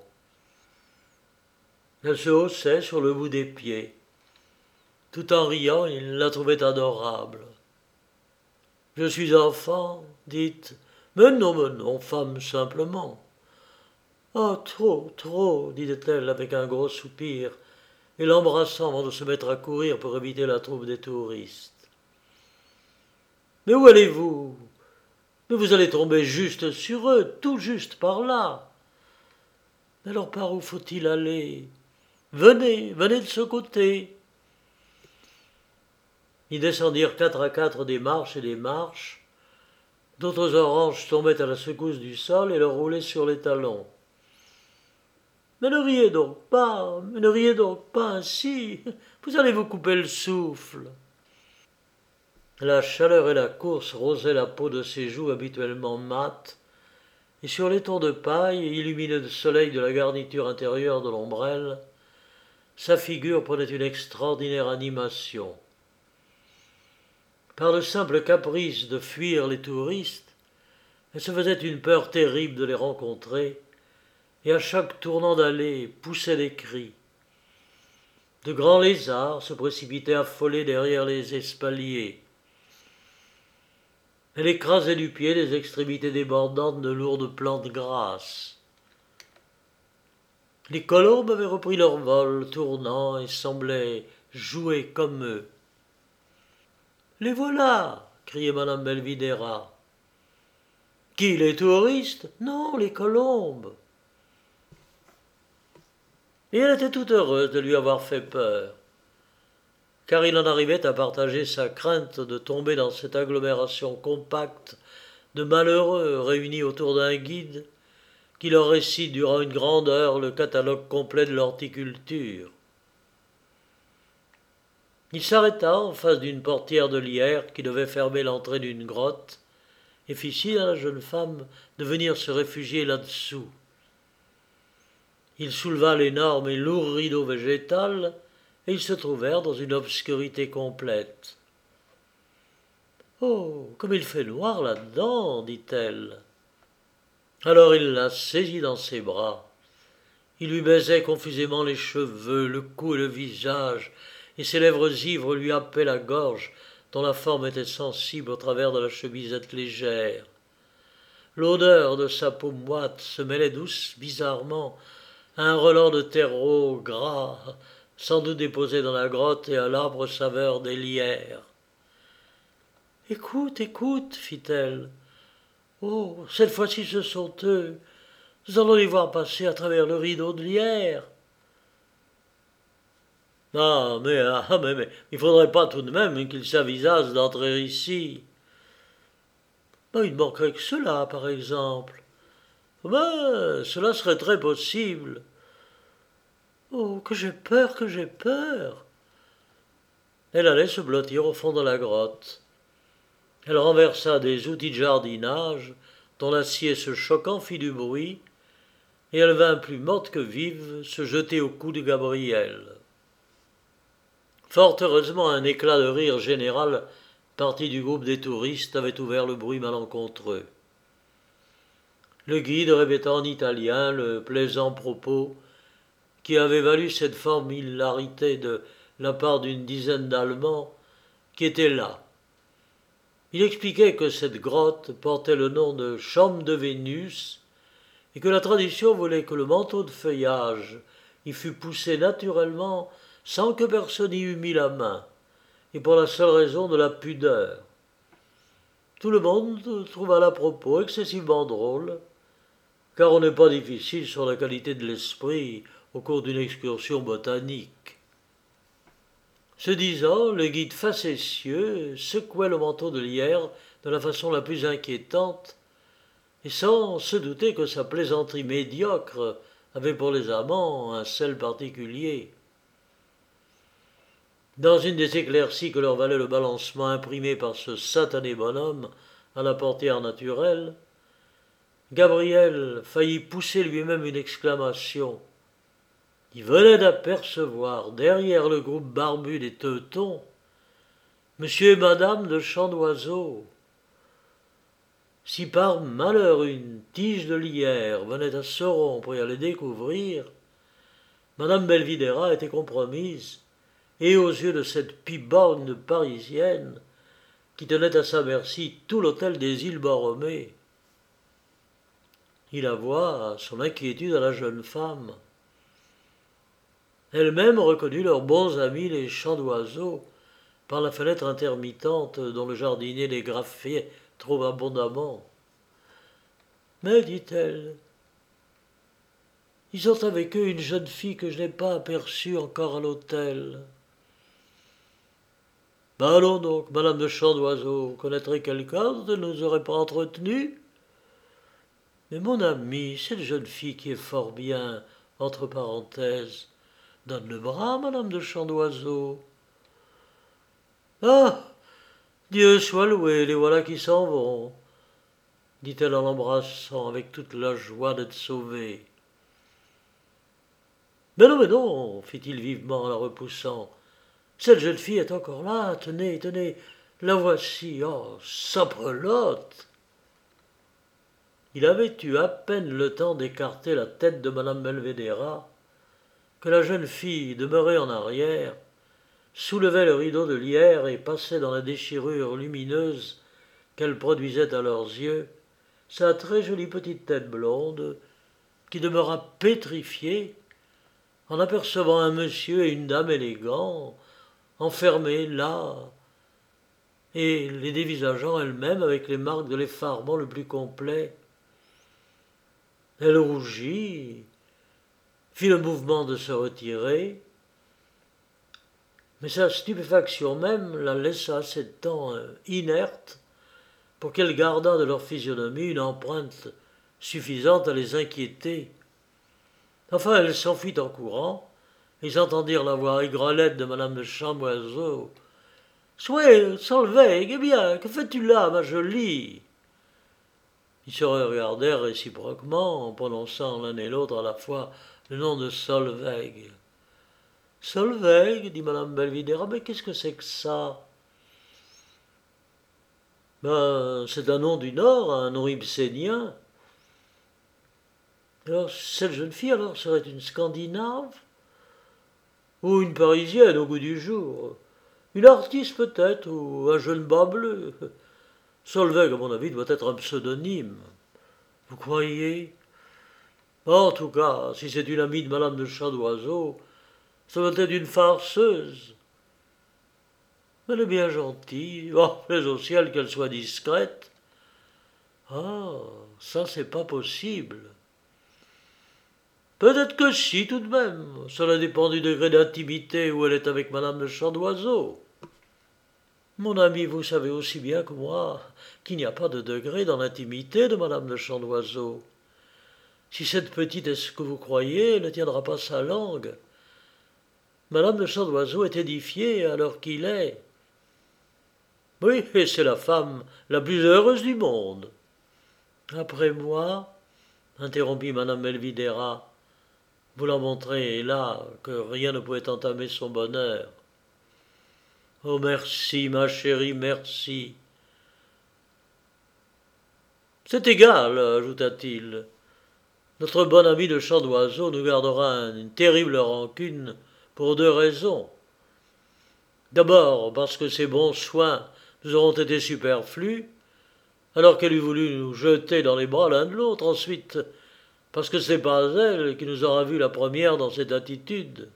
Elle se haussait sur le bout des pieds. Tout en riant, il la trouvait adorable. Je suis enfant, dites. Mais non, femme simplement. Ah, trop, dit-elle avec un gros soupir, et l'embrassant avant de se mettre à courir pour éviter la troupe des touristes. Mais où allez-vous? Mais vous allez tomber juste sur eux, tout juste par là. Mais alors par où faut-il aller? Venez de ce côté. Ils descendirent 4 à 4 des marches et des marches. D'autres oranges tombaient à la secousse du sol et leur roulaient sur les talons. Mais ne riez donc pas ainsi, vous allez vous couper le souffle. La chaleur et la course rosaient la peau de ses joues habituellement mates, et sur les tons de paille, illuminés de soleil de la garniture intérieure de l'ombrelle, sa figure prenait une extraordinaire animation. Par le simple caprice de fuir les touristes, elle se faisait une peur terrible de les rencontrer, et à chaque tournant d'allée poussait des cris. De grands lézards se précipitaient affolés derrière les espaliers. Elle écrasait du pied les extrémités débordantes de lourdes plantes grasses. Les colombes avaient repris leur vol, tournant, et semblaient jouer comme eux. « Les voilà !» criait madame Belvidéra. « Qui, les touristes ? Non, les colombes. » Et elle était toute heureuse de lui avoir fait peur, car il en arrivait à partager sa crainte de tomber dans cette agglomération compacte de malheureux réunis autour d'un guide qui leur récite durant une grande heure le catalogue complet de l'horticulture. Il s'arrêta en face d'une portière de lierre qui devait fermer l'entrée d'une grotte et fit signe à la jeune femme de venir se réfugier là-dessous. Il souleva l'énorme et lourd rideau végétal, et ils se trouvèrent dans une obscurité complète. « Oh, comme il fait noir là-dedans, dit-elle. » Alors il la saisit dans ses bras. Il lui baisait confusément les cheveux, le cou et le visage, et ses lèvres ivres lui happaient la gorge, dont la forme était sensible au travers de la chemisette légère. L'odeur de sa peau moite se mêlait bizarrement à un relent de terreau gras, sans doute déposé dans la grotte, et à l'âpre saveur des lierres. « Écoute, fit-elle. Oh, cette fois-ci ce sont eux. Nous allons les voir passer à travers le rideau de lierre. » Mais il faudrait pas tout de même qu'ils s'avisassent d'entrer ici. Il ne manquerait que cela, par exemple. Cela serait très possible. Oh, que j'ai peur. Elle allait se blottir au fond de la grotte. Elle renversa des outils de jardinage, dont l'acier se choquant fit du bruit, et elle vint plus morte que vive se jeter au cou de Gabriel. Fort heureusement, un éclat de rire général parti du groupe des touristes avait ouvert le bruit malencontreux. Le guide répéta en italien le plaisant propos qui avait valu cette familiarité de la part d'une dizaine d'Allemands qui étaient là. Il expliquait que cette grotte portait le nom de chambre de Vénus et que la tradition voulait que le manteau de feuillage y fût poussé naturellement sans que personne y eût mis la main, et pour la seule raison de la pudeur. Tout le monde trouva la propos excessivement drôle, car on n'est pas difficile sur la qualité de l'esprit au cours d'une excursion botanique. Ce disant, le guide facétieux secouait le manteau de lierre de la façon la plus inquiétante, et sans se douter que sa plaisanterie médiocre avait pour les amants un sel particulier. Dans une des éclaircies que leur valait le balancement imprimé par ce satané bonhomme à la portière naturelle, Gabriel faillit pousser lui-même une exclamation. Il venait d'apercevoir, derrière le groupe barbu des Teutons, monsieur et madame de Chandoiseau. Si par malheur une tige de lierre venait à se rompre et à les découvrir, madame Belvidéra était compromise, et aux yeux de cette piborne parisienne qui tenait à sa merci tout l'hôtel des îles Borromées. Il avoua son inquiétude à la jeune femme. Elle-même reconnut leurs bons amis les Chandoiseau par la fenêtre intermittente dont le jardinier les graffiait trop abondamment. Mais, dit-elle, ils ont avec eux une jeune fille que je n'ai pas aperçue encore à l'hôtel. Ben allons donc, madame de Chandoiseau, connaîtrait quelqu'un dont elle ne nous aurait pas entretenu? Mais mon ami, cette jeune fille qui est fort bien, entre parenthèses, donne le bras, madame de Chandoiseau. Ah, Dieu soit loué, les voilà qui s'en vont, dit-elle en l'embrassant avec toute la joie d'être sauvée. Mais non, fit-il vivement en la repoussant. Cette jeune fille est encore là, tenez, tenez, la voici, oh, saprelotte. Il avait eu à peine le temps d'écarter la tête de madame Belvedéra que la jeune fille, demeurée en arrière, soulevait le rideau de lierre et passait dans la déchirure lumineuse qu'elle produisait à leurs yeux sa très jolie petite tête blonde qui demeura pétrifiée en apercevant un monsieur et une dame élégants, enfermés là, et les dévisageant elles-mêmes avec les marques de l'effarement le plus complet. Elle rougit, fit le mouvement de se retirer, mais sa stupéfaction même la laissa assez de temps inerte pour qu'elle gardât de leur physionomie une empreinte suffisante à les inquiéter. Enfin, elle s'enfuit en courant, et ils entendirent la voix aigrelette de madame de Chandoiseau. « Souhait, Solveig, eh bien, que fais-tu là, ma jolie ?» Ils se regardèrent réciproquement, en prononçant l'un et l'autre à la fois le nom de Solveig. « Solveig, dit madame Belvidéra, mais qu'est-ce que c'est que ça ?»« Ben, c'est un nom du Nord, un nom ibsénien. » Alors, cette jeune fille, alors, serait une Scandinave? Ou une Parisienne au goût du jour? Une artiste peut-être, ou un jeune bas bleu? Solveig, à mon avis, doit être un pseudonyme. Vous croyez? En tout cas, si c'est une amie de madame de Chandoiseau, ça doit être une farceuse. Elle est bien gentille. Oh, plaise au ciel qu'elle soit discrète. Ah, ça c'est pas possible. Peut-être que si, tout de même. Cela dépend du degré d'intimité où elle est avec madame de Chandoiseau. Mon ami, vous savez aussi bien que moi qu'il n'y a pas de degré dans l'intimité de madame de Chandoiseau. Si cette petite est ce que vous croyez, elle ne tiendra pas sa langue. Madame de Chandoiseau est édifiée alors qu'il est. Oui, et c'est la femme la plus heureuse du monde. Après moi, interrompit madame Belvidéra, vous la montrez là que rien ne pouvait entamer son bonheur. Oh merci, ma chérie, merci. C'est égal, ajouta-t-il. Notre bon ami de Chandoiseau nous gardera une terrible rancune pour deux raisons. D'abord, parce que ses bons soins nous auront été superflus, alors qu'elle eût voulu nous jeter dans les bras l'un de l'autre. Ensuite, parce que c'est pas elle qui nous aura vus la première dans cette attitude.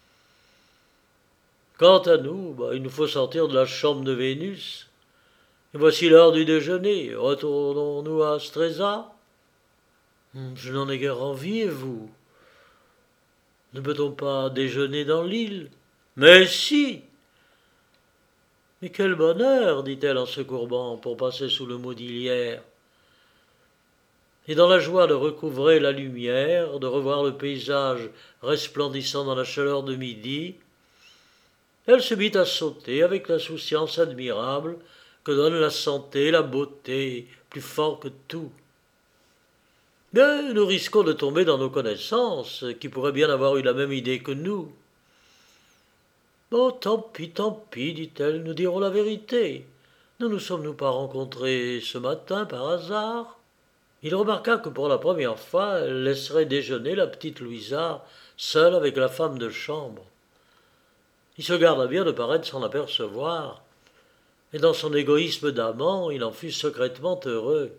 Quant à nous, il nous faut sortir de la chambre de Vénus. Et voici l'heure du déjeuner. Retournons-nous à Stresa? Je n'en ai guère envie, et vous? Ne peut-on pas déjeuner dans l'île? Mais si! Mais quel bonheur, dit-elle en se courbant pour passer sous le Maudilière. Et dans la joie de recouvrer la lumière, de revoir le paysage resplendissant dans la chaleur de midi, elle se mit à sauter avec l'insouciance admirable que donne la santé, la beauté, plus fort que tout. Mais nous risquons de tomber dans nos connaissances, qui pourraient bien avoir eu la même idée que nous. Oh, tant pis, dit-elle, nous dirons la vérité. Ne nous sommes-nous pas rencontrés ce matin par hasard? Il remarqua que pour la première fois, elle laisserait déjeuner la petite Louisa seule avec la femme de chambre. Il se garda bien de paraître s'en apercevoir, et dans son égoïsme d'amant, il en fut secrètement heureux.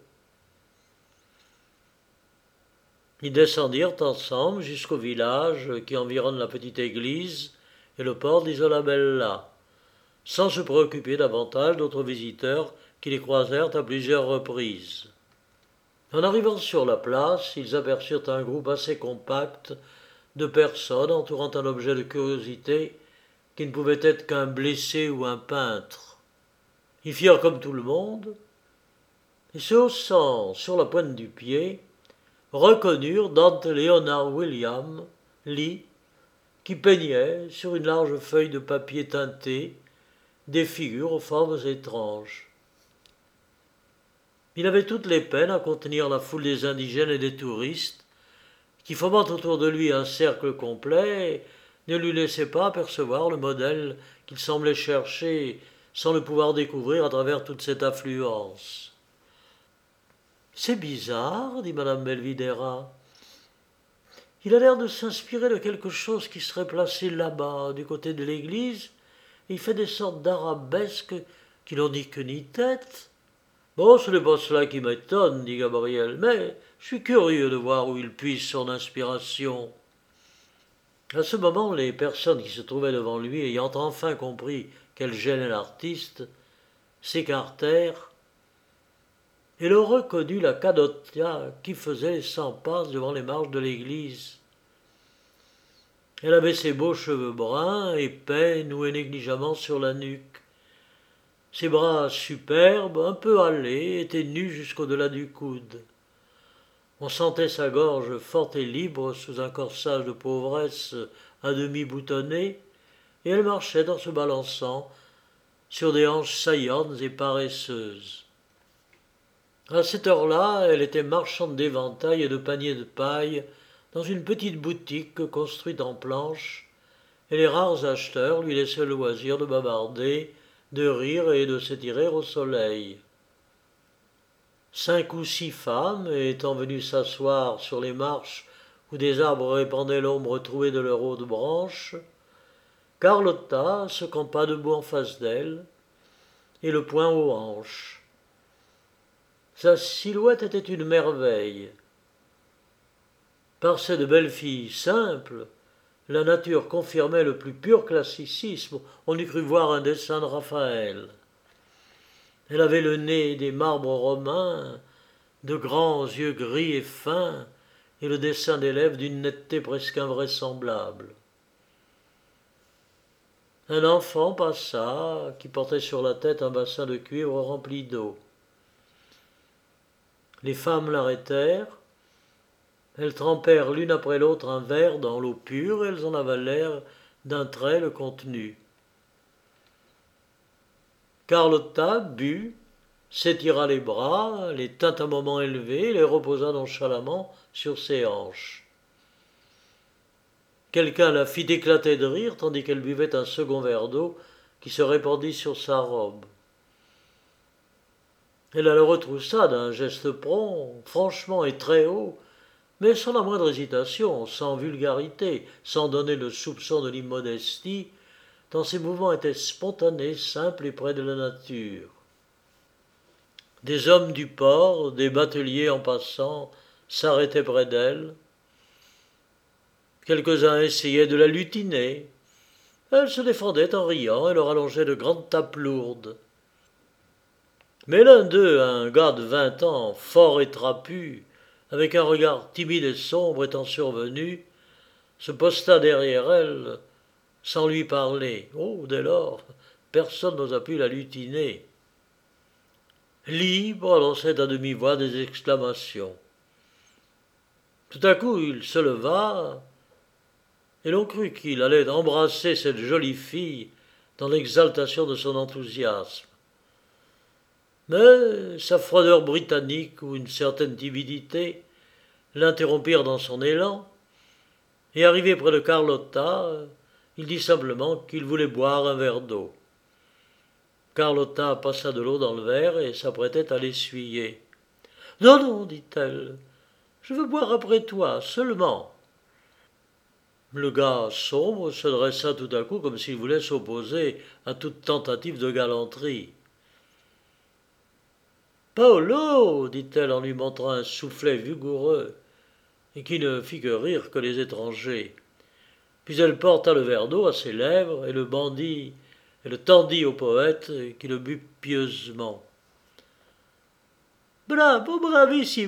Ils descendirent ensemble jusqu'au village qui environne la petite église et le port d'Isolabella, sans se préoccuper davantage d'autres visiteurs qui les croisèrent à plusieurs reprises. En arrivant sur la place, ils aperçurent un groupe assez compact de personnes entourant un objet de curiosité qui ne pouvait être qu'un blessé ou un peintre. Ils firent comme tout le monde, et se haussant sur la pointe du pied, reconnurent Dante Leonard William Lee, qui peignait, sur une large feuille de papier teinté, des figures aux formes étranges. Il avait toutes les peines à contenir la foule des indigènes et des touristes, qui, formant autour de lui un cercle complet, ne lui laissaient pas apercevoir le modèle qu'il semblait chercher sans le pouvoir découvrir à travers toute cette affluence. C'est bizarre, dit madame Belvidera. Il a l'air de s'inspirer de quelque chose qui serait placé là-bas, du côté de l'église, et il fait des sortes d'arabesques qui n'ont ni queue ni tête. Bon, ce n'est pas cela qui m'étonne, dit Gabriel, mais je suis curieux de voir où il puise son inspiration. À ce moment, les personnes qui se trouvaient devant lui, ayant enfin compris qu'elle gênait l'artiste, s'écartèrent, et le reconnut la Cadotia qui faisait les 100 passes devant les marches de l'église. Elle avait ses beaux cheveux bruns, épais, noués négligemment sur la nuque. Ses bras superbes, un peu hâlés, étaient nus jusqu'au-delà du coude. On sentait sa gorge forte et libre sous un corsage de pauvresse à demi boutonné, et elle marchait en se balançant sur des hanches saillantes et paresseuses. À cette heure-là, elle était marchande d'éventails et de paniers de paille dans une petite boutique construite en planches, et les rares acheteurs lui laissaient le loisir de bavarder, de rire et de s'étirer au soleil. 5 ou 6 femmes, étant venues s'asseoir sur les marches où des arbres répandaient l'ombre trouée de leurs hautes branches, Carlotta se campa debout en face d'elle, et le poing aux hanches. Sa silhouette était une merveille. Par cette belle fille simple, la nature confirmait le plus pur classicisme. On eût cru voir un dessin de Raphaël. Elle avait le nez des marbres romains, de grands yeux gris et fins, et le dessin des lèvres d'une netteté presque invraisemblable. Un enfant passa, qui portait sur la tête un bassin de cuivre rempli d'eau. Les femmes l'arrêtèrent. Elles trempèrent l'une après l'autre un verre dans l'eau pure et elles en avalèrent d'un trait le contenu. Carlotta but, s'étira les bras, les tint un moment élevés et les reposa nonchalamment sur ses hanches. Quelqu'un la fit éclater de rire tandis qu'elle buvait un second verre d'eau qui se répandit sur sa robe. Elle la retroussa d'un geste prompt, franchement et très haut, mais sans la moindre hésitation, sans vulgarité, sans donner le soupçon de l'immodestie, tant ses mouvements étaient spontanés, simples et près de la nature. Des hommes du port, des bateliers en passant, s'arrêtaient près d'elle. Quelques-uns essayaient de la lutiner. Elle se défendait en riant et leur allongeait de grandes tapes lourdes. Mais l'un d'eux, un gars de 20 ans, fort et trapu, avec un regard timide et sombre étant survenu, se posta derrière elle sans lui parler. Oh, dès lors, personne n'osa plus la lutiner. Libre, lançait à demi-voix des exclamations. Tout à coup, il se leva, et l'on crut qu'il allait embrasser cette jolie fille dans l'exaltation de son enthousiasme. Mais sa froideur britannique ou une certaine timidité l'interrompirent dans son élan, et arrivé près de Carlotta, il dit simplement qu'il voulait boire un verre d'eau. Carlotta passa de l'eau dans le verre et s'apprêtait à l'essuyer. « Non, non, dit-elle, je veux boire après toi, seulement. » Le gars sombre se dressa tout à coup comme s'il voulait s'opposer à toute tentative de galanterie. « Paolo, dit-elle en lui montrant un soufflet vigoureux, et qui ne fit que rire que les étrangers. Puis elle porta le verre d'eau à ses lèvres et le tendit au poète qui le but pieusement. « Bravo, bravissimo !»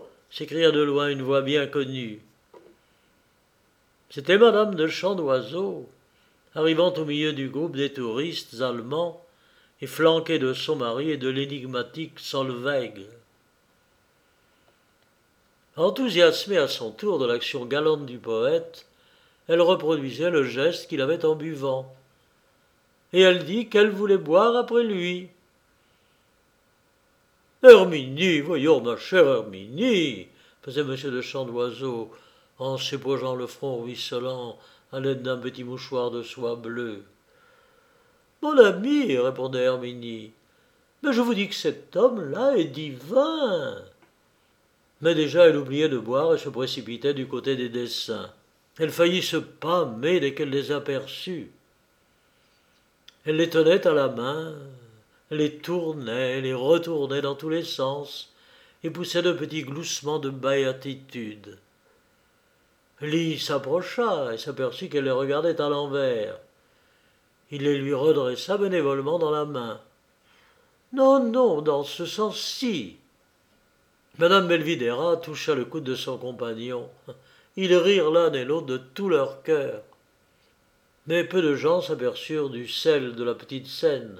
s'écria de loin une voix bien connue. C'était madame de Chandoiseau, arrivant au milieu du groupe des touristes allemands et flanquée de son mari et de l'énigmatique Solveig. Enthousiasmée à son tour de l'action galante du poète, elle reproduisait le geste qu'il avait en buvant. Et elle dit qu'elle voulait boire après lui. « Herminie, voyons, ma chère Herminie !» faisait M. de Chandoiseau, en s'épogeant le front ruisselant à l'aide d'un petit mouchoir de soie bleue. « Mon ami, répondait Herminie, mais je vous dis que cet homme-là est divin. » Mais déjà elle oubliait de boire et se précipitait du côté des dessins. Elle faillit se pâmer dès qu'elle les aperçut. Elle les tenait à la main, les tournait, les retournait dans tous les sens, et poussait de petits gloussements de béatitude. Lee s'approcha et s'aperçut qu'elle les regardait à l'envers. Il les lui redressa bénévolement dans la main. « Non, non, dans ce sens-ci. » Madame Belvidéra toucha le coude de son compagnon. Ils rirent l'un et l'autre de tout leur cœur. Mais peu de gens s'aperçurent du sel de la petite scène.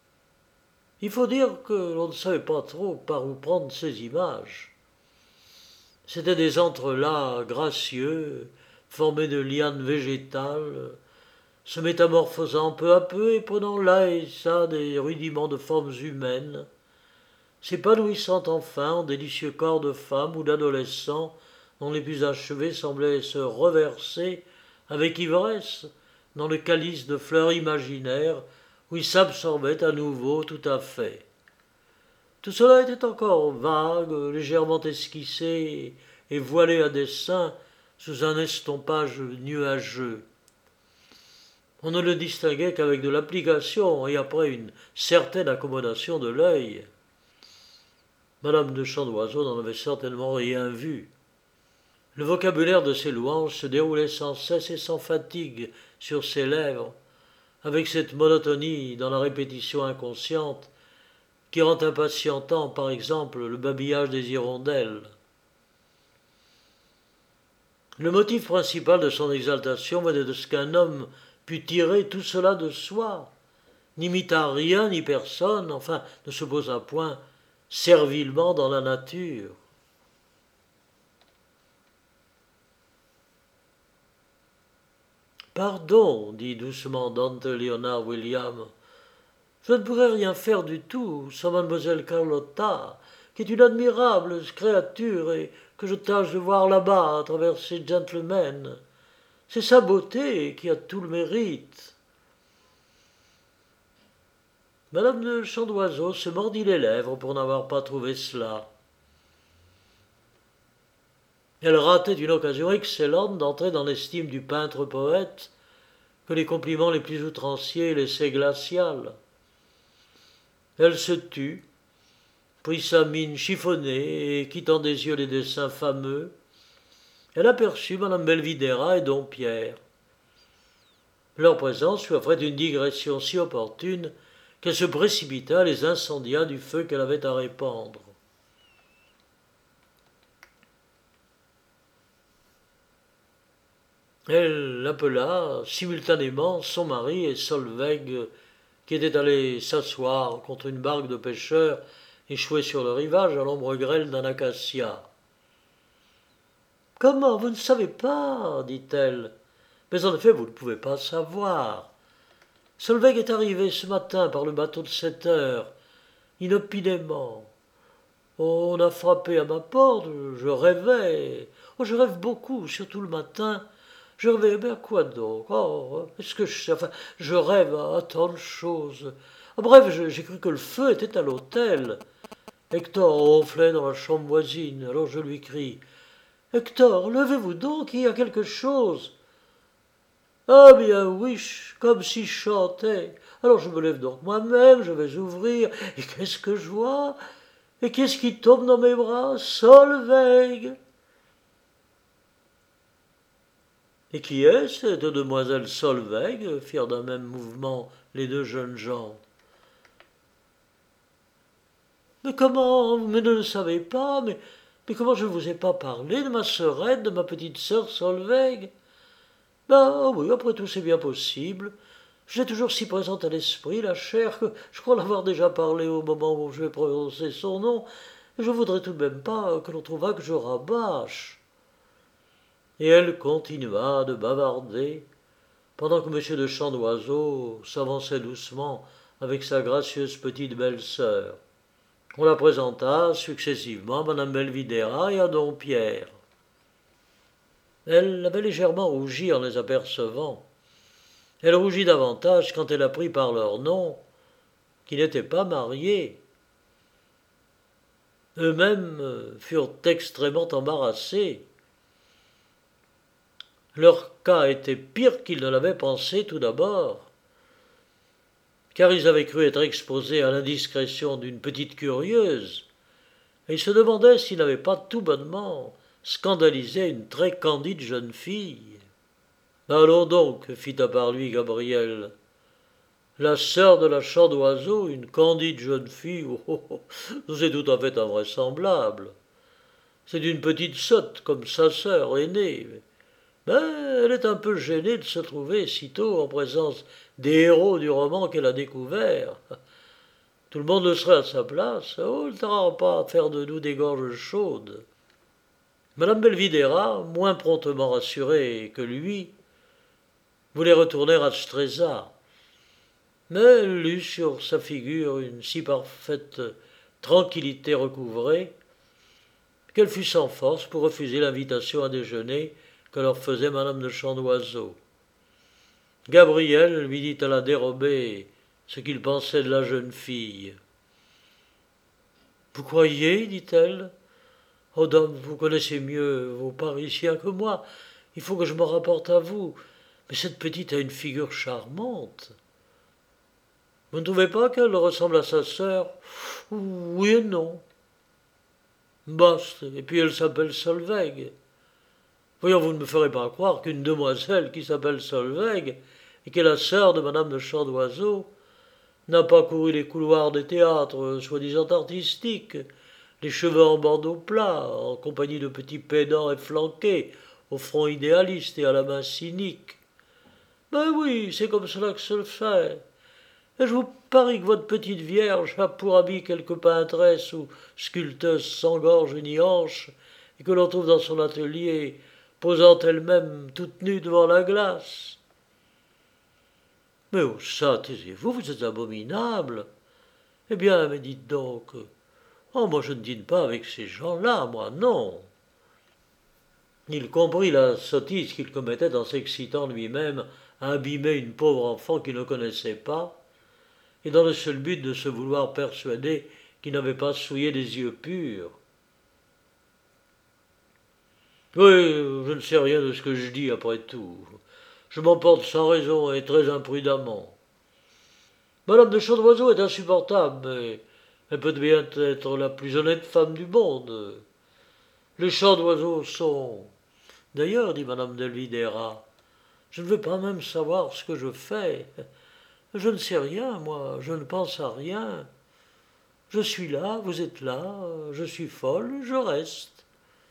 Il faut dire que l'on ne savait pas trop par où prendre ces images. C'étaient des entrelacs gracieux, formés de lianes végétales, se métamorphosant peu à peu et prenant là et ça des rudiments de formes humaines, s'épanouissant enfin en délicieux corps de femmes ou d'adolescents dont les plus achevés semblaient se reverser avec ivresse dans le calice de fleurs imaginaires où ils s'absorbaient à nouveau tout à fait. Tout cela était encore vague, légèrement esquissé et voilé à dessein sous un estompage nuageux. On ne le distinguait qu'avec de l'application et après une certaine accommodation de l'œil. Madame de Chandoiseau n'en avait certainement rien vu. Le vocabulaire de ses louanges se déroulait sans cesse et sans fatigue sur ses lèvres, avec cette monotonie dans la répétition inconsciente qui rend impatientant, par exemple, le babillage des hirondelles. Le motif principal de son exaltation venait de ce qu'un homme pût tirer tout cela de soi, n'imita rien ni personne, enfin ne se posa point servilement dans la nature. « Pardon, dit doucement Dante Leonard William, je ne pourrais rien faire du tout sans mademoiselle Carlotta, qui est une admirable créature et que je tâche de voir là-bas à travers ces gentlemen. C'est sa beauté qui a tout le mérite. » Madame de Chandoiseau se mordit les lèvres pour n'avoir pas trouvé cela. Elle ratait une occasion excellente d'entrer dans l'estime du peintre-poète que les compliments les plus outranciers laissaient glaciales. Elle se tut, prit sa mine chiffonnée et, quittant des yeux les dessins fameux, elle aperçut madame Belvidéra et Dompierre. Leur présence lui offrait une digression si opportune qu'elle se précipita et les incendia du feu qu'elle avait à répandre. Elle appela simultanément son mari et Solveig, qui était allé s'asseoir contre une barque de pêcheurs échouée sur le rivage à l'ombre grêle d'un acacia. « Comment, vous ne savez pas, dit-elle. Mais en effet, vous ne pouvez pas savoir. Solveig est arrivé ce matin par le bateau de 7 heures, inopinément. On a frappé à ma porte, je rêvais. Oh, je rêve beaucoup, surtout le matin. Je rêvais, mais à quoi donc? Oh, est-ce que enfin, je rêve à tant de choses. Ah, bref, j'ai cru que le feu était à l'hôtel. Hector ronflait dans la chambre voisine, alors je lui crie. Hector, levez-vous donc, il y a quelque chose. Ah bien oui, comme si je chantais. Alors je me lève donc moi-même, je vais ouvrir, et qu'est-ce que je vois? Et qu'est-ce qui tombe dans mes bras? Solveig! Et qui est cette demoiselle Solveig? Firent d'un même mouvement les deux jeunes gens. Mais comment? Vous ne le savez pas, mais comment je ne vous ai pas parlé de ma sœurette, de ma petite sœur Solveig? Ben oui, après tout c'est bien possible. Je l'ai toujours si présente à l'esprit, la chair, que je crois l'avoir déjà parlé au moment où je vais prononcer son nom, et je voudrais tout de même pas que l'on trouvât que je rabâche. Et elle continua de bavarder, pendant que M. de Chandoiseau s'avançait doucement avec sa gracieuse petite belle-sœur. On la présenta successivement à Mme Belvidéra et à Dompierre. Elle avait légèrement rougi en les apercevant. Elle rougit davantage quand elle apprit par leur nom qu'ils n'étaient pas mariés. Eux-mêmes furent extrêmement embarrassés. Leur cas était pire qu'ils ne l'avaient pensé tout d'abord, car ils avaient cru être exposés à l'indiscrétion d'une petite curieuse, et ils se demandaient s'ils n'avaient pas tout bonnement scandalisé une très candide jeune fille. Allons donc, fit à part lui Gabriel. La sœur de la champ d'oiseau, une candide jeune fille, c'est tout à fait invraisemblable. C'est une petite sotte comme sa sœur aînée. Mais elle est un peu gênée de se trouver sitôt en présence des héros du roman qu'elle a découvert. Tout le monde le serait à sa place. Oh, elle n'aura pas à faire de nous des gorges chaudes. Madame Belvidéra, moins promptement rassurée que lui, voulait retourner à Stresa. Mais elle eut sur sa figure une si parfaite tranquillité recouvrée qu'elle fut sans force pour refuser l'invitation à déjeuner que leur faisait madame de Chandoiseau. Gabriel lui dit à la dérobée ce qu'il pensait de la jeune fille. Vous croyez, dit-elle? Oh dame, vous connaissez mieux vos Parisiens que moi. Il faut que je me rapporte à vous. Mais cette petite a une figure charmante. Vous ne trouvez pas qu'elle ressemble à sa sœur? Oui et non. Baste, et puis elle s'appelle Solveig. Voyons, vous ne me ferez pas croire qu'une demoiselle qui s'appelle Solveig et qui est la sœur de madame de Chandoiseau n'a pas couru les couloirs des théâtres soi-disant artistiques, les cheveux en bandeau plat, en compagnie de petits pédants efflanqués, au front idéaliste et à la main cynique. Ben oui, c'est comme cela que se fait. Et je vous parie que votre petite vierge a pour habit quelque peintresse ou sculpteuse sans gorge ni hanche, et que l'on trouve dans son atelier, posant elle-même toute nue devant la glace. Mais où ça, taisez-vous, vous êtes abominable. Eh bien, mais dites donc. Oh, moi je ne dîne pas avec ces gens-là, moi, non. Il comprit la sottise qu'il commettait en s'excitant lui-même à abîmer une pauvre enfant qu'il ne connaissait pas, et dans le seul but de se vouloir persuader qu'il n'avait pas souillé des yeux purs. Oui, je ne sais rien de ce que je dis après tout. Je m'emporte sans raison et très imprudemment. Madame de Chandoiseau est insupportable, mais elle peut bien être la plus honnête femme du monde. Les Chandoiseaux sont... D'ailleurs, dit madame de Vidéra, je ne veux pas même savoir ce que je fais. Je ne sais rien, moi, je ne pense à rien. Je suis là, vous êtes là, je suis folle, je reste.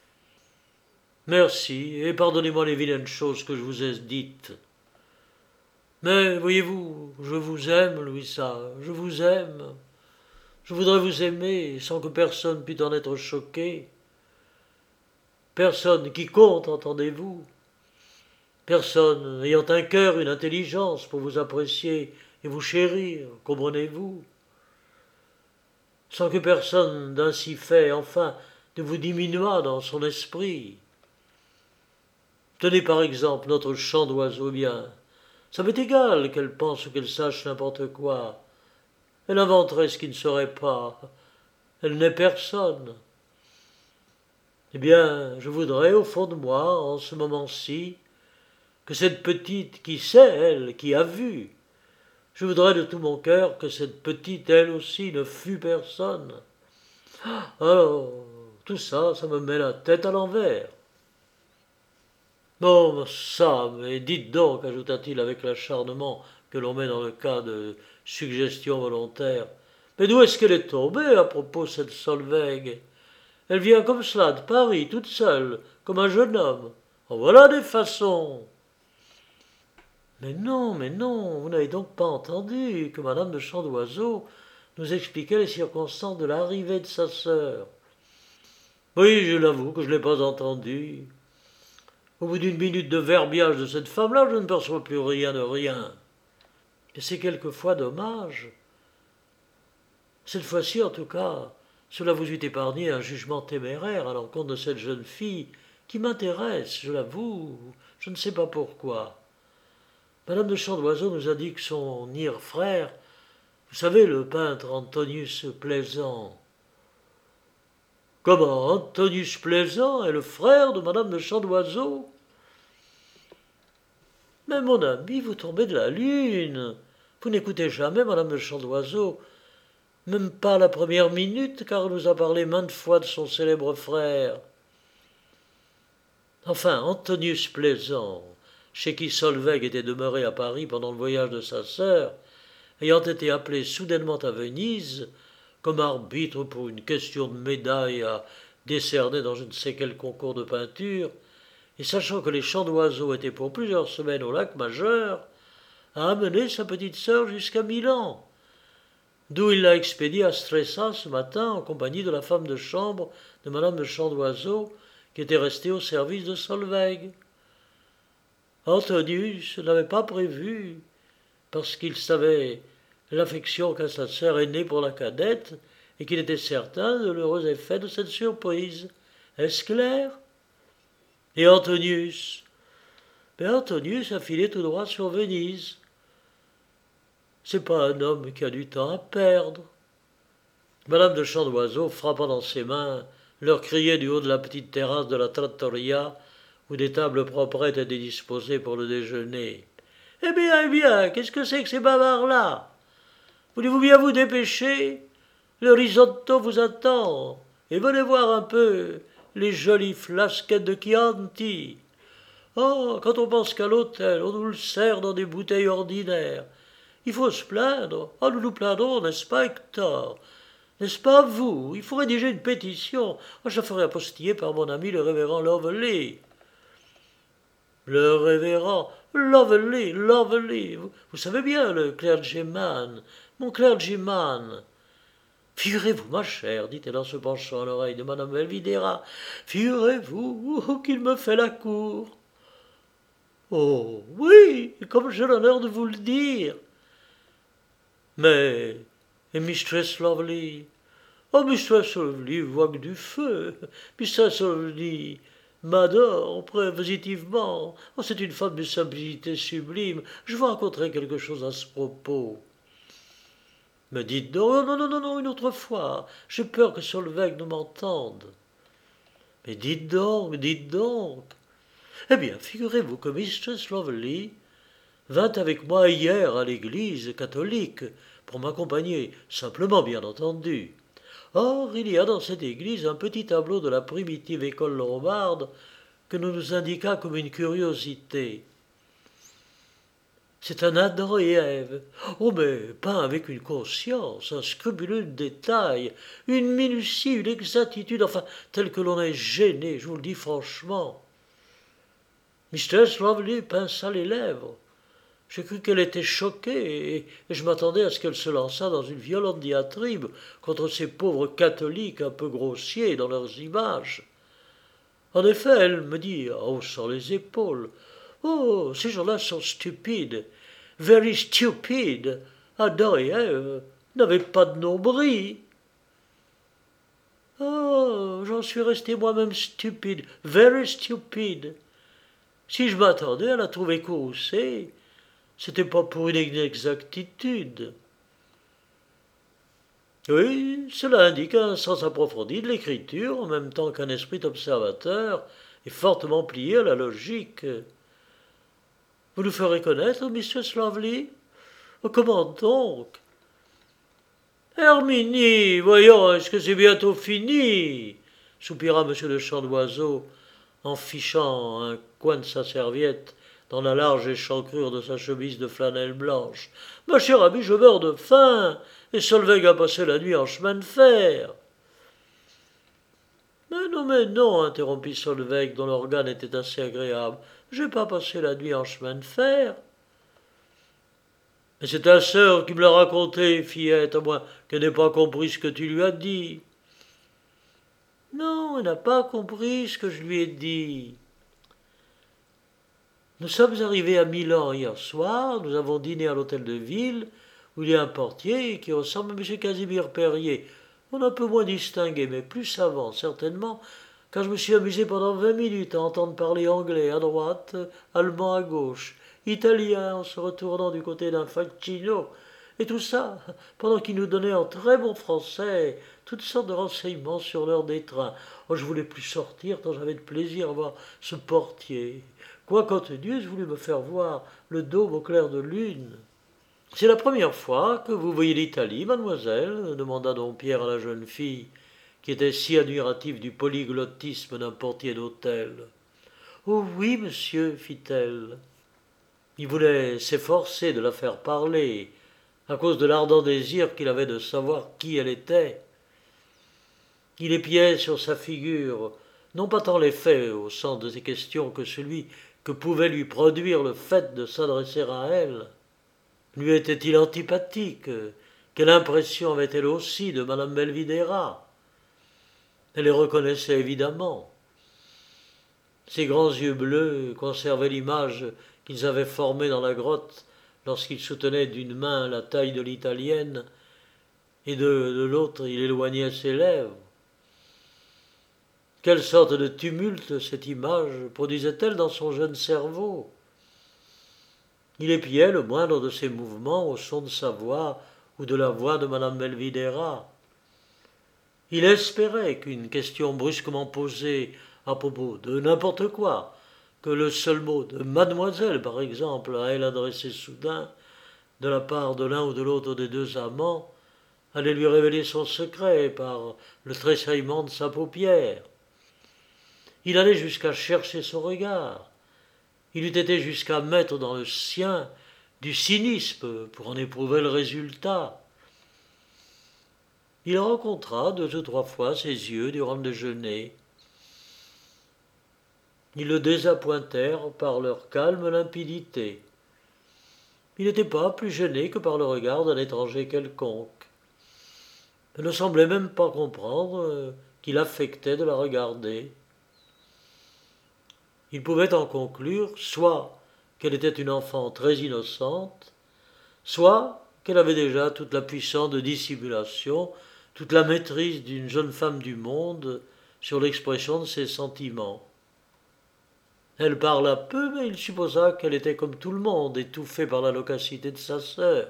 Merci, et pardonnez-moi les vilaines choses que je vous ai dites. Mais, voyez-vous, je vous aime, Louisa, je vous aime. Je voudrais vous aimer sans que personne pût en être choqué. Personne qui compte, entendez-vous? Personne ayant un cœur, une intelligence pour vous apprécier et vous chérir, comprenez-vous? sans que personne d'ainsi fait, enfin, ne vous diminuât dans son esprit. Tenez par exemple notre chant d'oiseau bien. Ça m'est égal qu'elle pense ou qu'elle sache n'importe quoi. Elle inventerait ce qui ne serait pas. Elle n'est personne. Eh bien, je voudrais, au fond de moi, en ce moment-ci, que cette petite qui sait, elle, qui a vu, je voudrais de tout mon cœur que cette petite, elle aussi, ne fût personne. Alors, tout ça, ça me met la tête à l'envers. Bon, ça, mais dites donc, ajouta-t-il avec l'acharnement que l'on met dans le cas de suggestion volontaire, mais d'où est-ce qu'elle est tombée à propos cette Solveig? Elle vient comme cela de Paris, toute seule, comme un jeune homme. En voilà des façons. Mais non, vous n'avez donc pas entendu que madame de Chandoiseau nous expliquait les circonstances de l'arrivée de sa sœur. Oui, je l'avoue que je ne l'ai pas entendu. Au bout d'une minute de verbiage de cette femme-là, je ne perçois plus rien de rien. Et c'est quelquefois dommage. Cette fois-ci, en tout cas, cela vous eût épargné un jugement téméraire à l'encontre de cette jeune fille qui m'intéresse, je l'avoue, je ne sais pas pourquoi. Madame de Chandoiseau nous a dit que son frère, vous savez, le peintre Antonius Plaisant. Comment, Antonius Plaisant est le frère de madame de Chandoiseau? Mais mon ami, vous tombez de la lune. Vous n'écoutez jamais madame de Chandoiseau, même pas la première minute, car elle nous a parlé maintes fois de son célèbre frère. Enfin, Antonius Plaisant, chez qui Solveig était demeuré à Paris pendant le voyage de sa sœur, ayant été appelé soudainement à Venise, comme arbitre pour une question de médaille à décerner dans je ne sais quel concours de peinture, et sachant que les chants d'oiseaux étaient pour plusieurs semaines au lac Majeur, a amené sa petite sœur jusqu'à Milan, d'où il l'a expédiée à Stresa ce matin en compagnie de la femme de chambre de madame de Chandoiseau, qui était restée au service de Solveig. Antonius n'avait pas prévu, parce qu'il savait l'affection qu'a sa sœur aînée pour la cadette, et qu'il était certain de l'heureux effet de cette surprise. Est-ce clair? Et Antonius? Ben Antonius a filé tout droit sur Venise. C'est pas un homme qui a du temps à perdre. Madame de Chandoiseau, frappant dans ses mains, leur criait du haut de la petite terrasse de la trattoria, où des tables propres étaient disposées pour le déjeuner. Eh bien, qu'est-ce que c'est que ces bavards-là? Voulez-vous bien vous dépêcher? Le risotto vous attend, et venez voir un peu les jolies flasquettes de Chianti. Oh, quand on pense qu'à l'hôtel, on nous le sert dans des bouteilles ordinaires. Il faut se plaindre. Oh, nous nous plaindrons, n'est-ce pas, Hector? N'est-ce pas vous? Il faut rédiger une pétition. Oh, je la ferai apostiller par mon ami le révérend Lovely. Le révérend Lovely. Vous savez bien, le clergyman, mon clergyman. Figurez-vous, ma chère, dit-elle en se penchant à l'oreille de madame Belvidéra, figurez-vous qu'il me fait la cour. Oh, oui, comme j'ai l'honneur de vous le dire. Mais, et Mistress Lovely? Oh, Mistress Lovely vogue du feu. Mistress Lovely m'adore positivement. Oh, c'est une femme de simplicité sublime. Je vous raconterai quelque chose à ce propos. Mais dites donc, non, une autre fois. J'ai peur que Solveig ne m'entende. Mais dites donc. Eh bien, figurez-vous que Mistress Lovely vint avec moi hier à l'église catholique, pour m'accompagner, simplement bien entendu. Or, il y a dans cette église un petit tableau de la primitive école lombarde que l'on nous indiqua comme une curiosité. C'est un Adam et Ève. Oh, mais peint avec une conscience, un scrupuleux détail, une minutie, une exactitude, enfin, telle que l'on est gêné, je vous le dis franchement. Mistress Lovely pinça les lèvres. J'ai cru qu'elle était choquée, et je m'attendais à ce qu'elle se lançât dans une violente diatribe contre ces pauvres catholiques un peu grossiers dans leurs images. En effet, elle me dit, en haussant les épaules, « Oh, ces gens-là sont stupides, very stupid. Adam et Ève n'avaient pas de nombril. » Oh, j'en suis resté moi-même stupide, very stupide. Si je m'attendais à la trouver courroucée, c'était pas pour une inexactitude. Oui, cela indique un sens approfondi de l'écriture, en même temps qu'un esprit observateur et fortement plié à la logique. Vous nous ferez connaître, Mistress Lovely? Comment donc? Herminie, voyons, est-ce que c'est bientôt fini? Soupira M. de Chandoiseau, en fichant un coin de sa serviette dans la large échancrure de sa chemise de flanelle blanche. Ma chère amie, je meurs de faim, et Solveig a passé la nuit en chemin de fer. Mais non, interrompit Solveig, dont l'organe était assez agréable. J'ai pas passé la nuit en chemin de fer. Mais c'est ta sœur qui me l'a raconté, fillette, à moins qu'elle n'ait pas compris ce que tu lui as dit. Non, elle n'a pas compris ce que je lui ai dit. Nous sommes arrivés à Milan hier soir, nous avons dîné à l'hôtel de ville, où il y a un portier qui ressemble à M. Casimir Perrier. On a un peu moins distingué, mais plus savant, certainement, car je me suis amusé pendant 20 minutes à entendre parler anglais à droite, allemand à gauche, italien en se retournant du côté d'un facchino, et tout ça pendant qu'il nous donnait en très bon français toutes sortes de renseignements sur l'heure des trains. Oh, je voulais plus sortir tant j'avais de plaisir à voir ce portier. Quoi qu'entenu, je voulais me faire voir le dôme au clair de lune. C'est la première fois que vous voyez l'Italie, mademoiselle demanda don Pierre à la jeune fille, qui était si admirative du polyglottisme d'un portier d'hôtel. Oh oui, monsieur, fit-elle. Il voulait s'efforcer de la faire parler, à cause de l'ardent désir qu'il avait de savoir qui elle était. Il épiait sur sa figure, non pas tant l'effet au sens de ses questions que celui que pouvait lui produire le fait de s'adresser à elle. Lui était-il antipathique? Quelle impression avait-elle aussi de madame Belvidéra? Elle les reconnaissait évidemment. Ses grands yeux bleus conservaient l'image qu'ils avaient formée dans la grotte lorsqu'il soutenait d'une main la taille de l'italienne et de l'autre il éloignait ses lèvres. Quelle sorte de tumulte cette image produisait-elle dans son jeune cerveau? Il épiait le moindre de ses mouvements au son de sa voix ou de la voix de madame Belvidéra. Il espérait qu'une question brusquement posée à propos de n'importe quoi, que le seul mot de mademoiselle, par exemple, à elle adressé soudain, de la part de l'un ou de l'autre des deux amants, allait lui révéler son secret par le tressaillement de sa paupière. Il allait jusqu'à chercher son regard. Il eût été jusqu'à mettre dans le sien du cynisme pour en éprouver le résultat. Il rencontra 2 ou 3 fois ses yeux durant le déjeuner. Ils le désappointèrent par leur calme limpidité. Il n'était pas plus gêné que par le regard d'un étranger quelconque. Il ne semblait même pas comprendre qu'il affectait de la regarder. Il pouvait en conclure soit qu'elle était une enfant très innocente, soit qu'elle avait déjà toute la puissance de dissimulation, toute la maîtrise d'une jeune femme du monde sur l'expression de ses sentiments. Elle parla peu, mais il supposa qu'elle était comme tout le monde, étouffée par la loquacité de sa sœur.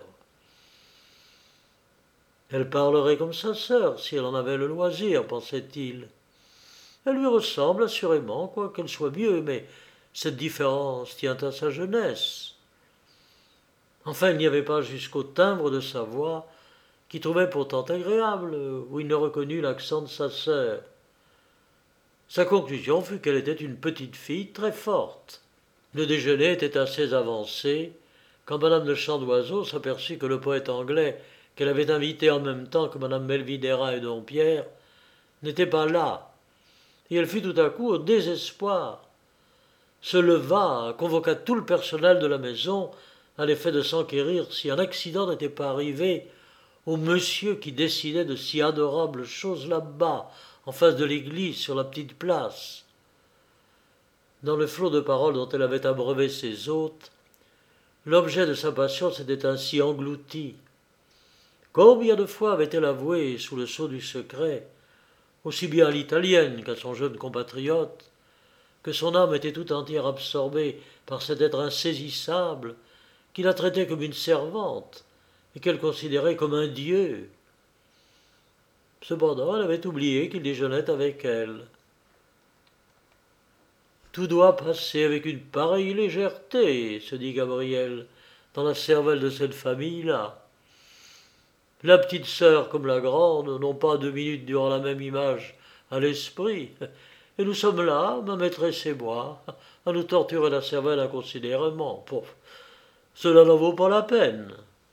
Elle parlerait comme sa sœur, si elle en avait le loisir, pensait-il. Elle lui ressemble assurément, quoiqu'elle soit mieux, mais cette différence tient à sa jeunesse. Enfin, il n'y avait pas jusqu'au timbre de sa voix, qu'il trouvait pourtant agréable, où il ne reconnut l'accent de sa sœur. Sa conclusion fut qu'elle était une petite fille très forte. Le déjeuner était assez avancé, quand madame de Chandoiseau s'aperçut que le poète anglais, qu'elle avait invité en même temps que madame Belvidéra et don Pierre, n'était pas là, et elle fut tout à coup au désespoir. Se leva, convoqua tout le personnel de la maison, à l'effet de s'enquérir si un accident n'était pas arrivé au monsieur qui décidait de si adorables choses là-bas, en face de l'église, sur la petite place. Dans le flot de paroles dont elle avait abreuvé ses hôtes, l'objet de sa passion s'était ainsi englouti. Combien de fois avait-elle avoué, sous le sceau du secret, aussi bien à l'italienne qu'à son jeune compatriote, que son âme était tout entière absorbée par cet être insaisissable qui la traitait comme une servante et qu'elle considérait comme un dieu. Cependant, elle avait oublié qu'il déjeunait avec elle. Tout doit passer avec une pareille légèreté, se dit Gabriel, dans la cervelle de cette famille-là. La petite sœur comme la grande n'ont pas 2 minutes durant la même image à l'esprit, et nous sommes là, ma maîtresse et moi, à nous torturer la cervelle inconsidérément. Cela n'en vaut pas la peine.